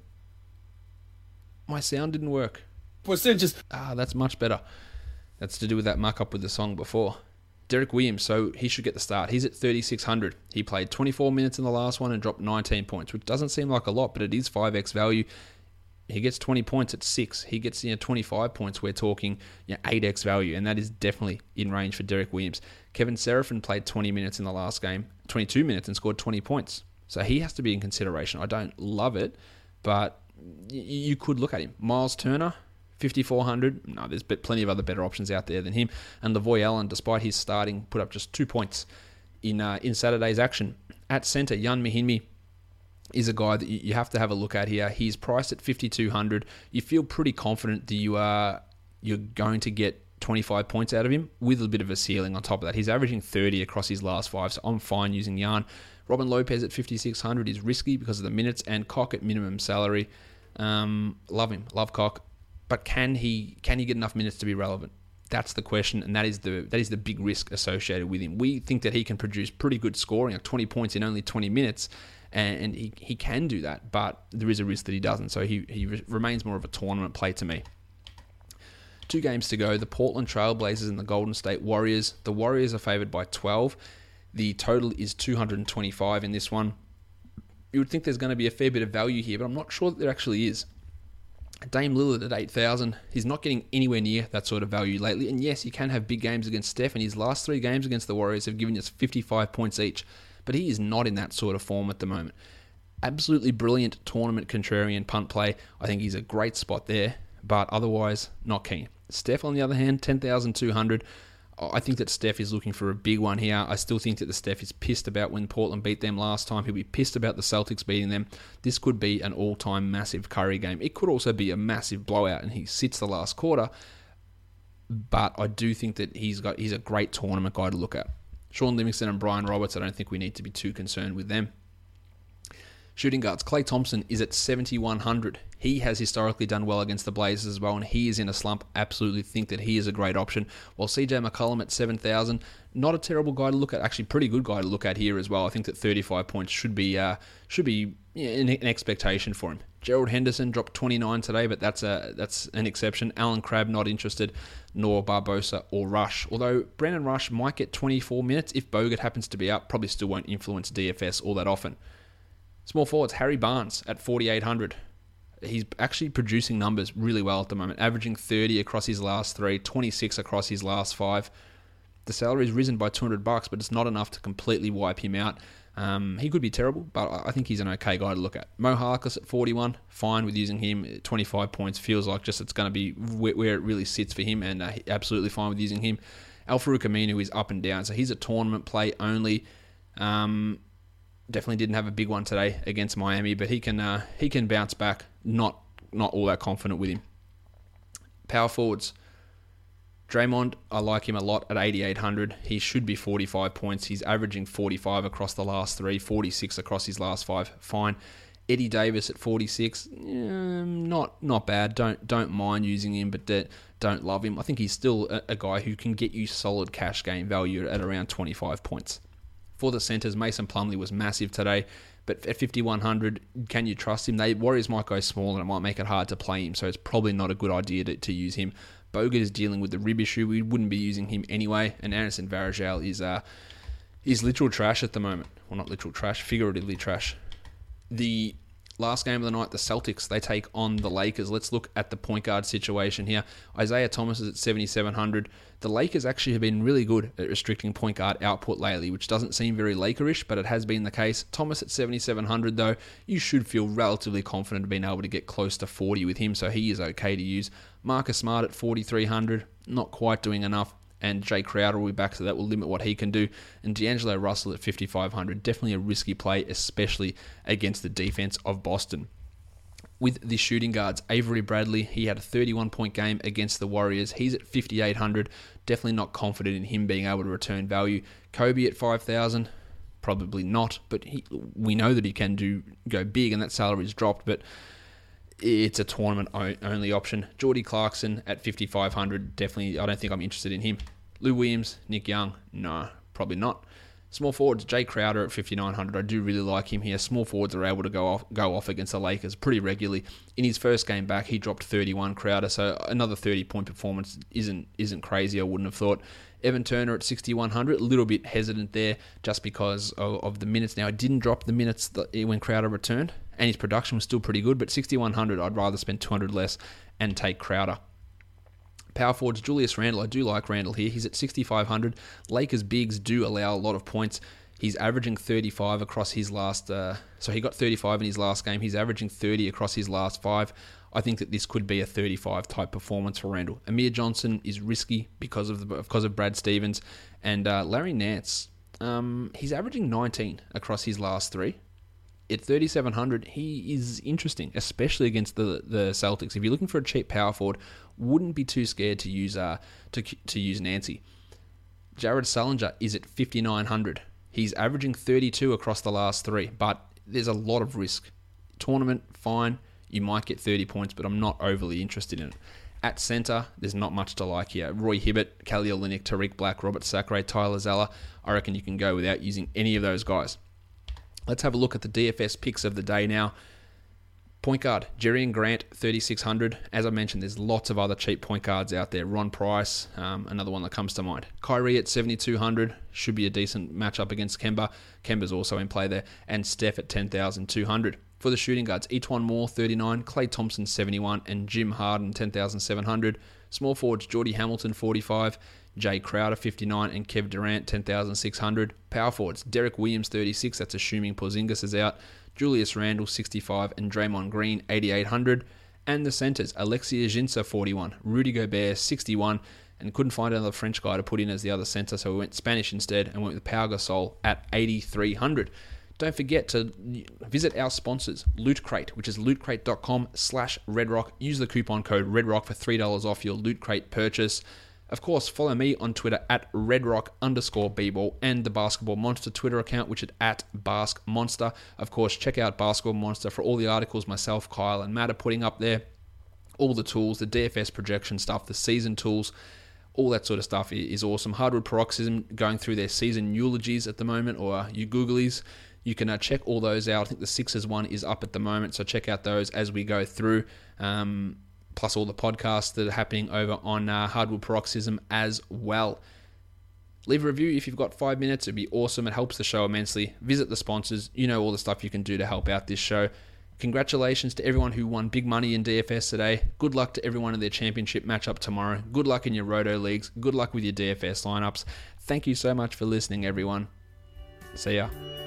my sound didn't work. Percentages. Ah, that's much better. That's to do with that muck-up with the song before. Derek Williams, so he should get the start. He's at thirty-six hundred. He played twenty-four minutes in the last one and dropped nineteen points, which doesn't seem like a lot, but it is five x value. He gets twenty points at six. He gets you know, twenty-five points. We're talking you know, eight x value, and that is definitely in range for Derek Williams. Kevin Seraphin played twenty minutes in the last game, twenty-two minutes, and scored twenty points. So he has to be in consideration. I don't love it, but y- you could look at him. Miles Turner, fifty-four hundred. No, there's plenty of other better options out there than him. And Lavoy Allen, despite his starting, put up just two points in uh, in Saturday's action. At centre, Jan Mahinmi is a guy that you have to have a look at here. He's priced at fifty-two hundred. You feel pretty confident that you are you're going to get twenty-five points out of him with a bit of a ceiling on top of that. He's averaging thirty across his last five, so I'm fine using Jan. Robin Lopez at fifty-six hundred is risky because of the minutes, and Cock at minimum salary. Um, love him, love Cock, but can he can he get enough minutes to be relevant? That's the question, and that is the that is the big risk associated with him. We think that he can produce pretty good scoring, like twenty points in only twenty minutes, and he, he can do that, but there is a risk that he doesn't, so he, he remains more of a tournament play to me. Two games to go. The Portland Trailblazers and the Golden State Warriors. The Warriors are favoured by twelve. The total is two hundred twenty-five in this one. You would think there's going to be a fair bit of value here, but I'm not sure that there actually is. Dame Lillard at eight thousand. He's not getting anywhere near that sort of value lately. And yes, he can have big games against Steph, and his last three games against the Warriors have given us fifty-five points each. But he is not in that sort of form at the moment. Absolutely brilliant tournament contrarian punt play. I think he's a great spot there, but otherwise not keen. Steph, on the other hand, ten thousand two hundred. I think that Steph is looking for a big one here. I still think that the Steph is pissed about when Portland beat them last time. He'll be pissed about the Celtics beating them. This could be an all-time massive Curry game. It could also be a massive blowout and he sits the last quarter. But I do think that he's got he's a great tournament guy to look at. Sean Livingston and Brian Roberts, I don't think we need to be too concerned with them. Shooting guards, Klay Thompson is at seventy-one hundred. He has historically done well against the Blazers as well, and he is in a slump. Absolutely think that he is a great option. While C J McCollum at seven thousand, not a terrible guy to look at. Actually, pretty good guy to look at here as well. I think that thirty-five points should be uh, should be yeah, an, an expectation for him. Gerald Henderson dropped twenty-nine today, but that's a that's an exception. Alan Crabb not interested, nor Barbosa or Rush. Although Brandon Rush might get twenty-four minutes if Bogut happens to be up, probably still won't influence D F S all that often. Small forwards, Harry Barnes at forty-eight hundred. He's actually producing numbers really well at the moment, averaging thirty across his last three, twenty-six across his last five. The salary's risen by two hundred bucks, but it's not enough to completely wipe him out. Um, he could be terrible, but I think he's an okay guy to look at. Mo Harkless at forty-one, fine with using him. twenty-five points feels like just it's going to be where it really sits for him, and uh, absolutely fine with using him. Al-Farouq Aminu is up and down, so he's a tournament play only. Um, definitely didn't have a big one today against Miami, but he can uh, he can bounce back. Not not all that confident with him. Power forwards. Draymond, I like him a lot at eighty-eight hundred. He should be forty-five points. He's averaging forty-five across the last three, forty-six across his last five. Fine. Eddie Davis at forty-six, um, not not bad. Don't don't mind using him, but de- don't love him. I think he's still a, a guy who can get you solid cash game value at around twenty-five points. For the centres, Mason Plumlee was massive today, but at fifty-one hundred, can you trust him? They Warriors might go small and it might make it hard to play him, so it's probably not a good idea to, to use him. Bogut is dealing with the rib issue. We wouldn't be using him anyway. And Anderson Varejao is uh, is literal trash at the moment. Well, not literal trash, figuratively trash. The last game of the night, the Celtics, they take on the Lakers. Let's look at the point guard situation here. Isaiah Thomas is at seventy-seven hundred. The Lakers actually have been really good at restricting point guard output lately, which doesn't seem very Lakerish, but it has been the case. Thomas at seventy-seven hundred, though, you should feel relatively confident of being able to get close to forty with him, so he is okay to use. Marcus Smart at forty-three hundred, not quite doing enough. And Jay Crowder will be back, so that will limit what he can do. And D'Angelo Russell at fifty-five hundred, definitely a risky play, especially against the defense of Boston. With the shooting guards, Avery Bradley, he had a thirty-one point game against the Warriors. He's at fifty-eight hundred, definitely not confident in him being able to return value. Kobe at five thousand, probably not, but he, we know that he can do go big, and that salary's dropped, but it's a tournament only option. Jordy Clarkson at fifty-five hundred, definitely, I don't think I'm interested in him. Lou Williams, Nick Young, no, probably not. Small forwards, Jay Crowder at fifty-nine hundred. I do really like him here. Small forwards are able to go off go off against the Lakers pretty regularly. In his first game back, he dropped thirty-one, Crowder, so another thirty-point performance isn't isn't crazy, I wouldn't have thought. Evan Turner at sixty-one hundred, a little bit hesitant there just because of, of the minutes. Now, I didn't drop the minutes that, when Crowder returned, and his production was still pretty good, but sixty-one hundred, I'd rather spend two hundred less and take Crowder. Power forwards, Julius Randle. I do like Randle here. He's at sixty-five hundred. Lakers bigs do allow a lot of points. He's averaging thirty-five across his last... Uh, so he got thirty-five in his last game. He's averaging thirty across his last five. I think that this could be a thirty-five type performance for Randle. Amir Johnson is risky because of the, because of Brad Stevens. And uh, Larry Nance, um, he's averaging nineteen across his last three. At thirty-seven hundred, he is interesting, especially against the the Celtics. If you're looking for a cheap power forward, wouldn't be too scared to use uh to to use Nancy. Jared Sullinger is at fifty-nine hundred. He's averaging thirty-two across the last three, but there's a lot of risk. Tournament, fine, you might get thirty points, but I'm not overly interested in it. At centre, there's not much to like here. Roy Hibbert, Kelly Olynyk, Tariq Black, Robert Sacre, Tyler Zeller. I reckon you can go without using any of those guys. Let's have a look at the D F S picks of the day now. Point guard, Jerian Grant, thirty-six hundred. As I mentioned, there's lots of other cheap point guards out there. Ron Price, um, another one that comes to mind. Kyrie at seventy-two hundred, should be a decent matchup against Kemba. Kemba's also in play there. And Steph at ten thousand two hundred. For the shooting guards, Etuan Moore, thirty-nine, Klay Thompson, seventy-one, and Jim Harden, ten thousand seven hundred. Small forwards, Geordie Hamilton, forty-five, Jay Crowder, fifty-nine, and Kev Durant, ten thousand six hundred. Power forwards, Derek Williams, thirty-six, that's assuming Porzingis is out. Julius Randle, sixty-five, and Draymond Green, eighty-eight hundred. And the centers, Alexia Ginza, forty-one, Rudy Gobert, sixty-one, and couldn't find another French guy to put in as the other center, so we went Spanish instead and went with Pau Gasol at eighty-three hundred. Don't forget to visit our sponsors, Loot Crate, which is lootcrate.com slash redrock. Use the coupon code redrock for three dollars off your Loot Crate purchase. Of course, follow me on Twitter at redrock underscore bball and the Basketball Monster Twitter account, which is at baskmonster. Of course, check out Basketball Monster for all the articles myself, Kyle, and Matt are putting up there. All the tools, the D F S projection stuff, the season tools, all that sort of stuff is awesome. Hardwood Paroxysm going through their season eulogies at the moment, or uh, you Googlies. You can uh, check all those out. I think the Sixers one is up at the moment, so check out those as we go through. Um, plus all the podcasts that are happening over on uh, Hardwood Paroxysm as well. Leave a review if you've got five minutes. It'd be awesome. It helps the show immensely. Visit the sponsors. You know all the stuff you can do to help out this show. Congratulations to everyone who won big money in D F S today. Good luck to everyone in their championship matchup tomorrow. Good luck in your Roto leagues. Good luck with your D F S lineups. Thank you so much for listening, everyone. See ya.